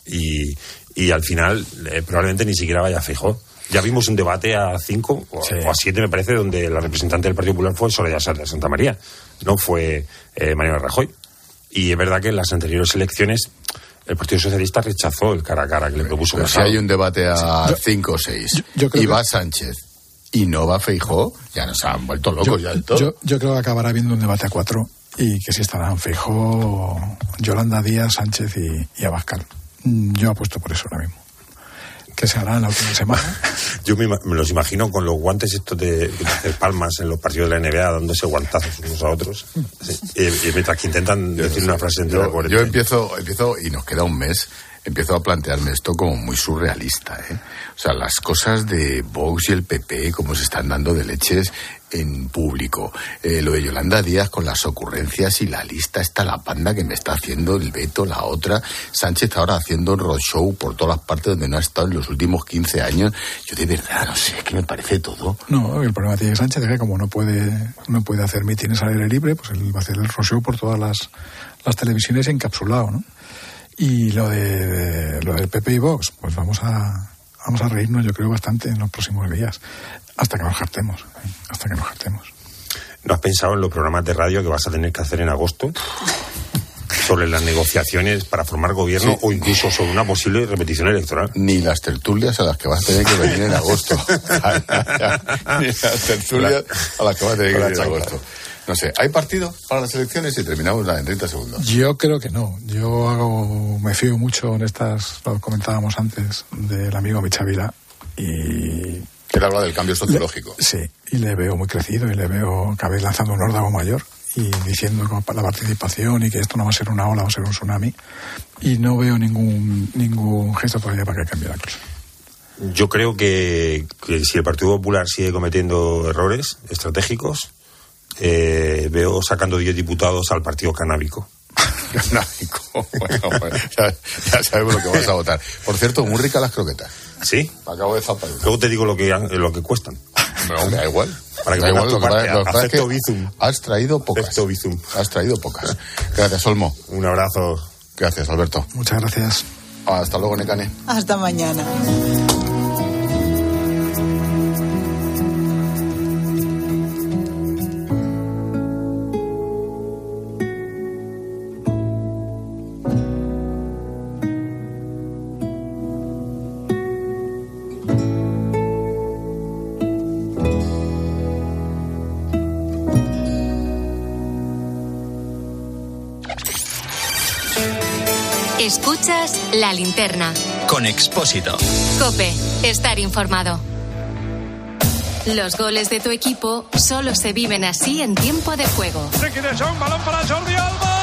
Speaker 10: y al final probablemente ni siquiera vaya Feijóo. Ya vimos un debate a 5 o a 7, me parece, donde la representante del Partido Popular fue Soraya de Santa María, no fue Mariano Rajoy. Y es verdad que en las anteriores elecciones el Partido Socialista rechazó el cara a cara que le propuso Casado.
Speaker 4: Si hay un debate a 5 o 6 y va Sánchez y no va Feijóo, ya nos han vuelto locos ya del todo.
Speaker 11: Yo creo que acabará habiendo un debate a 4 y que sí estarán Feijóo, Yolanda Díaz, Sánchez y Abascal. Yo apuesto por eso ahora mismo. Que se hará en la última semana.
Speaker 10: Yo me los imagino con los guantes estos de hacer palmas en los partidos de la NBA, dándose guantazos unos a otros. Y mientras que intentan decir una frase entera coherente.
Speaker 4: Yo empiezo, y nos queda un mes, empiezo a plantearme esto como muy surrealista, ¿eh? O sea, las cosas de Vox y el PP, cómo se están dando de leches en público. Lo de Yolanda Díaz con las ocurrencias y la lista, está la panda que me está haciendo el veto, la otra. Sánchez ahora haciendo un roadshow por todas las partes donde no ha estado en los últimos 15 años. Yo de verdad no sé, ¿qué me parece todo?
Speaker 11: No, el problema tiene Sánchez es que como no puede hacer mítines al aire libre, pues él va a hacer el roadshow por todas las televisiones encapsulado, ¿no? Y lo del PP y Vox, pues vamos a reírnos, yo creo, bastante en los próximos días, hasta que nos hartemos.
Speaker 10: ¿No has pensado en los programas de radio que vas a tener que hacer en agosto? Sobre las negociaciones para formar gobierno o incluso sobre una posible repetición electoral.
Speaker 4: Ni las tertulias a las que vas a tener que venir en agosto. Ni las tertulias a las que vas a tener que venir en agosto. No sé, ¿hay partido para las elecciones? Y terminamos en 30 segundos.
Speaker 11: Yo creo que no. Me fío mucho en estas, lo comentábamos antes, del amigo Michavila. Y
Speaker 4: él habla del cambio sociológico.
Speaker 11: Sí, y le veo muy crecido y le veo cada vez lanzando un órdago mayor y diciendo que la participación y que esto no va a ser una ola, va a ser un tsunami. Y no veo ningún gesto todavía para que cambie la cosa.
Speaker 10: Yo creo que si el Partido Popular sigue cometiendo errores estratégicos, veo sacando 10 diputados al partido canábico.
Speaker 4: Canábico, bueno, ya sabemos lo que vas a votar. Por cierto, muy ricas las croquetas.
Speaker 10: ¿Sí?
Speaker 4: Acabo de zapar.
Speaker 10: Luego te digo lo que cuestan.
Speaker 4: No, da igual.
Speaker 10: Para que
Speaker 4: da igual,
Speaker 10: acepto bizum.
Speaker 4: Has traído pocas.
Speaker 10: Acepto bizum.
Speaker 4: Has traído pocas. Gracias, Olmo.
Speaker 10: Un abrazo.
Speaker 4: Gracias, Alberto.
Speaker 11: Muchas gracias.
Speaker 4: Hasta luego, Nekane.
Speaker 13: Hasta mañana.
Speaker 6: Escuchas La Linterna.
Speaker 5: Con Expósito.
Speaker 6: COPE. Estar informado. Los goles de tu equipo solo se viven así en tiempo de juego.
Speaker 1: Balón para Jordi Alba.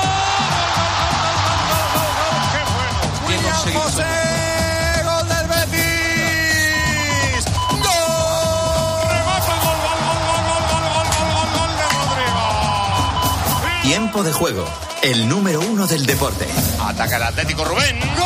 Speaker 1: ¡Qué bueno! William José. ¡Gol del Betis! ¡Gol! ¡Remata! ¡Gol de Rodrigo!
Speaker 5: Tiempo de juego. El número 1 del deporte.
Speaker 1: Ataca el Atlético, Rubén. ¡Gol!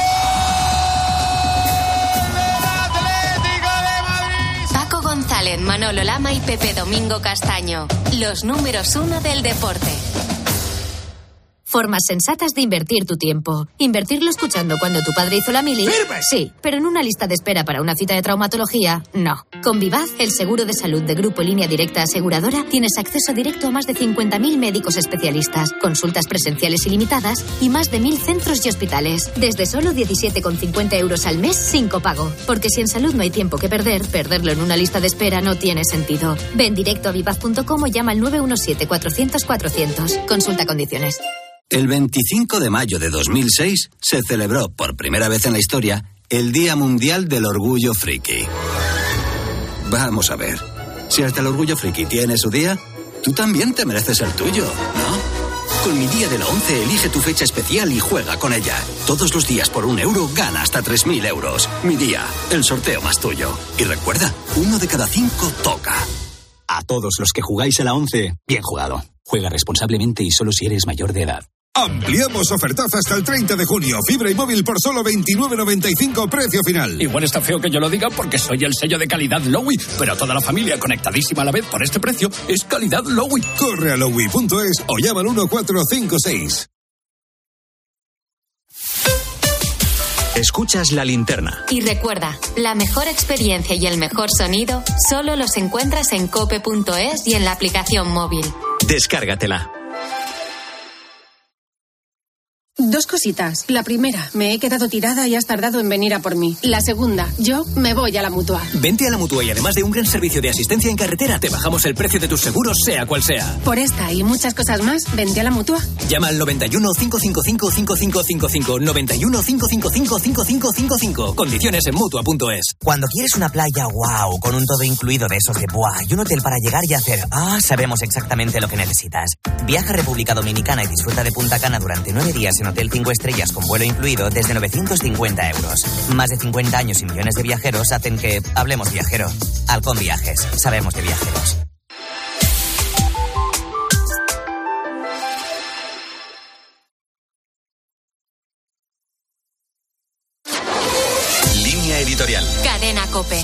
Speaker 1: ¡Atlético de Madrid!
Speaker 6: Paco González, Manolo Lama y Pepe Domingo Castaño. Los números 1 del deporte.
Speaker 8: Formas sensatas de invertir tu tiempo. ¿Invertirlo escuchando cuando tu padre hizo la mili?
Speaker 1: ¡Sirve!
Speaker 8: Sí, pero en una lista de espera para una cita de traumatología, no. Con Vivaz, el seguro de salud de Grupo Línea Directa Aseguradora, tienes acceso directo a más de 50.000 médicos especialistas, consultas presenciales ilimitadas y más de 1.000 centros y hospitales. Desde solo 17,50 euros al mes sin copago. Porque si en salud no hay tiempo que perder, perderlo en una lista de espera no tiene sentido. Ven directo a vivaz.com o llama al 917-400-400. Consulta condiciones.
Speaker 12: El 25 de mayo de 2006 se celebró por primera vez en la historia el Día Mundial del Orgullo Friki. Vamos a ver, si hasta el Orgullo Friki tiene su día, tú también te mereces el tuyo, ¿no? Con Mi Día de la 11 elige tu fecha especial y juega con ella. Todos los días por €1 gana hasta 3.000 euros. Mi Día, el sorteo más tuyo. Y recuerda, 1 de cada 5 toca.
Speaker 14: A todos los que jugáis a la 11, bien jugado. Juega responsablemente y solo si eres mayor de edad.
Speaker 15: Ampliamos ofertaza hasta el 30 de junio. Fibra y móvil por solo 29,95 precio final.
Speaker 26: Igual está feo que yo lo diga porque soy el sello de calidad Lowy, pero toda la familia conectadísima a la vez por este precio es calidad Lowy.
Speaker 15: Corre a lowy.es o llama al 1456.
Speaker 5: Escuchas La Linterna.
Speaker 6: Y recuerda, la mejor experiencia y el mejor sonido solo los encuentras en cope.es y en la aplicación móvil.
Speaker 5: Descárgatela.
Speaker 27: Dos cositas. La primera, me he quedado tirada y has tardado en venir a por mí. La segunda, yo me voy a la Mutua.
Speaker 14: Vente a la Mutua y además de un gran servicio de asistencia en carretera, te bajamos el precio de tus seguros, sea cual sea.
Speaker 27: Por esta y muchas cosas más, vente a la Mutua.
Speaker 14: Llama al 91 555 5555. 91 555 5555. Condiciones en Mutua.es.
Speaker 20: Cuando quieres una playa wow, con un todo incluido de esos de ¡buah! Y un hotel para llegar y hacer sabemos exactamente lo que necesitas. Viaja a República Dominicana y disfruta de Punta Cana durante 9 días en Hotel 5 estrellas con vuelo incluido desde 950 euros. Más de 50 años y millones de viajeros hacen que hablemos viajero. Halcón Viajes. Sabemos de viajeros.
Speaker 5: Línea editorial.
Speaker 6: Cadena COPE.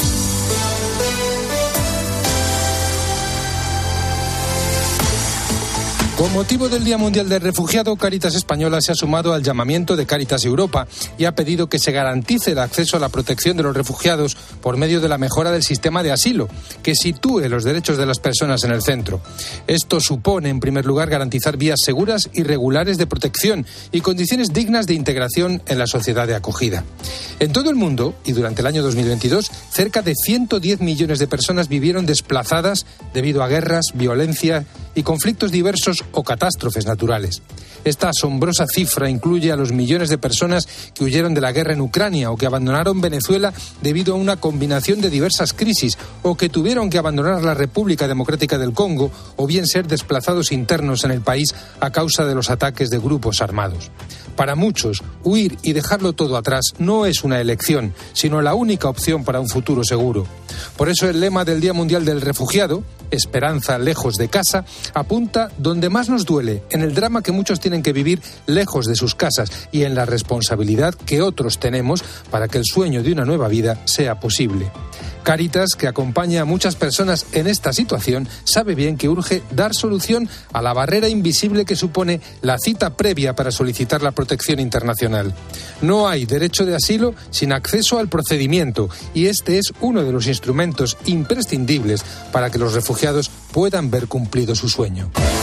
Speaker 28: Con motivo del Día Mundial del Refugiado, Cáritas Española se ha sumado al llamamiento de Cáritas Europa y ha pedido que se garantice el acceso a la protección de los refugiados por medio de la mejora del sistema de asilo, que sitúe los derechos de las personas en el centro. Esto supone, en primer lugar, garantizar vías seguras y regulares de protección y condiciones dignas de integración en la sociedad de acogida. En todo el mundo, y durante el año 2022, cerca de 110 millones de personas vivieron desplazadas debido a guerras, violencia y conflictos diversos o catástrofes naturales. Esta asombrosa cifra incluye a los millones de personas que huyeron de la guerra en Ucrania o que abandonaron Venezuela debido a una combinación de diversas crisis o que tuvieron que abandonar la República Democrática del Congo o bien ser desplazados internos en el país a causa de los ataques de grupos armados. Para muchos, huir y dejarlo todo atrás no es una elección, sino la única opción para un futuro seguro. Por eso el lema del Día Mundial del Refugiado, Esperanza lejos de casa, apunta donde más nos duele, en el drama que muchos tienen que vivir lejos de sus casas y en la responsabilidad que otros tenemos para que el sueño de una nueva vida sea posible. Cáritas, que acompaña a muchas personas en esta situación, sabe bien que urge dar solución a la barrera invisible que supone la cita previa para solicitar la protección internacional. No hay derecho de asilo sin acceso al procedimiento y este es uno de los instrumentos imprescindibles para que los refugiados puedan ver cumplido su sueño.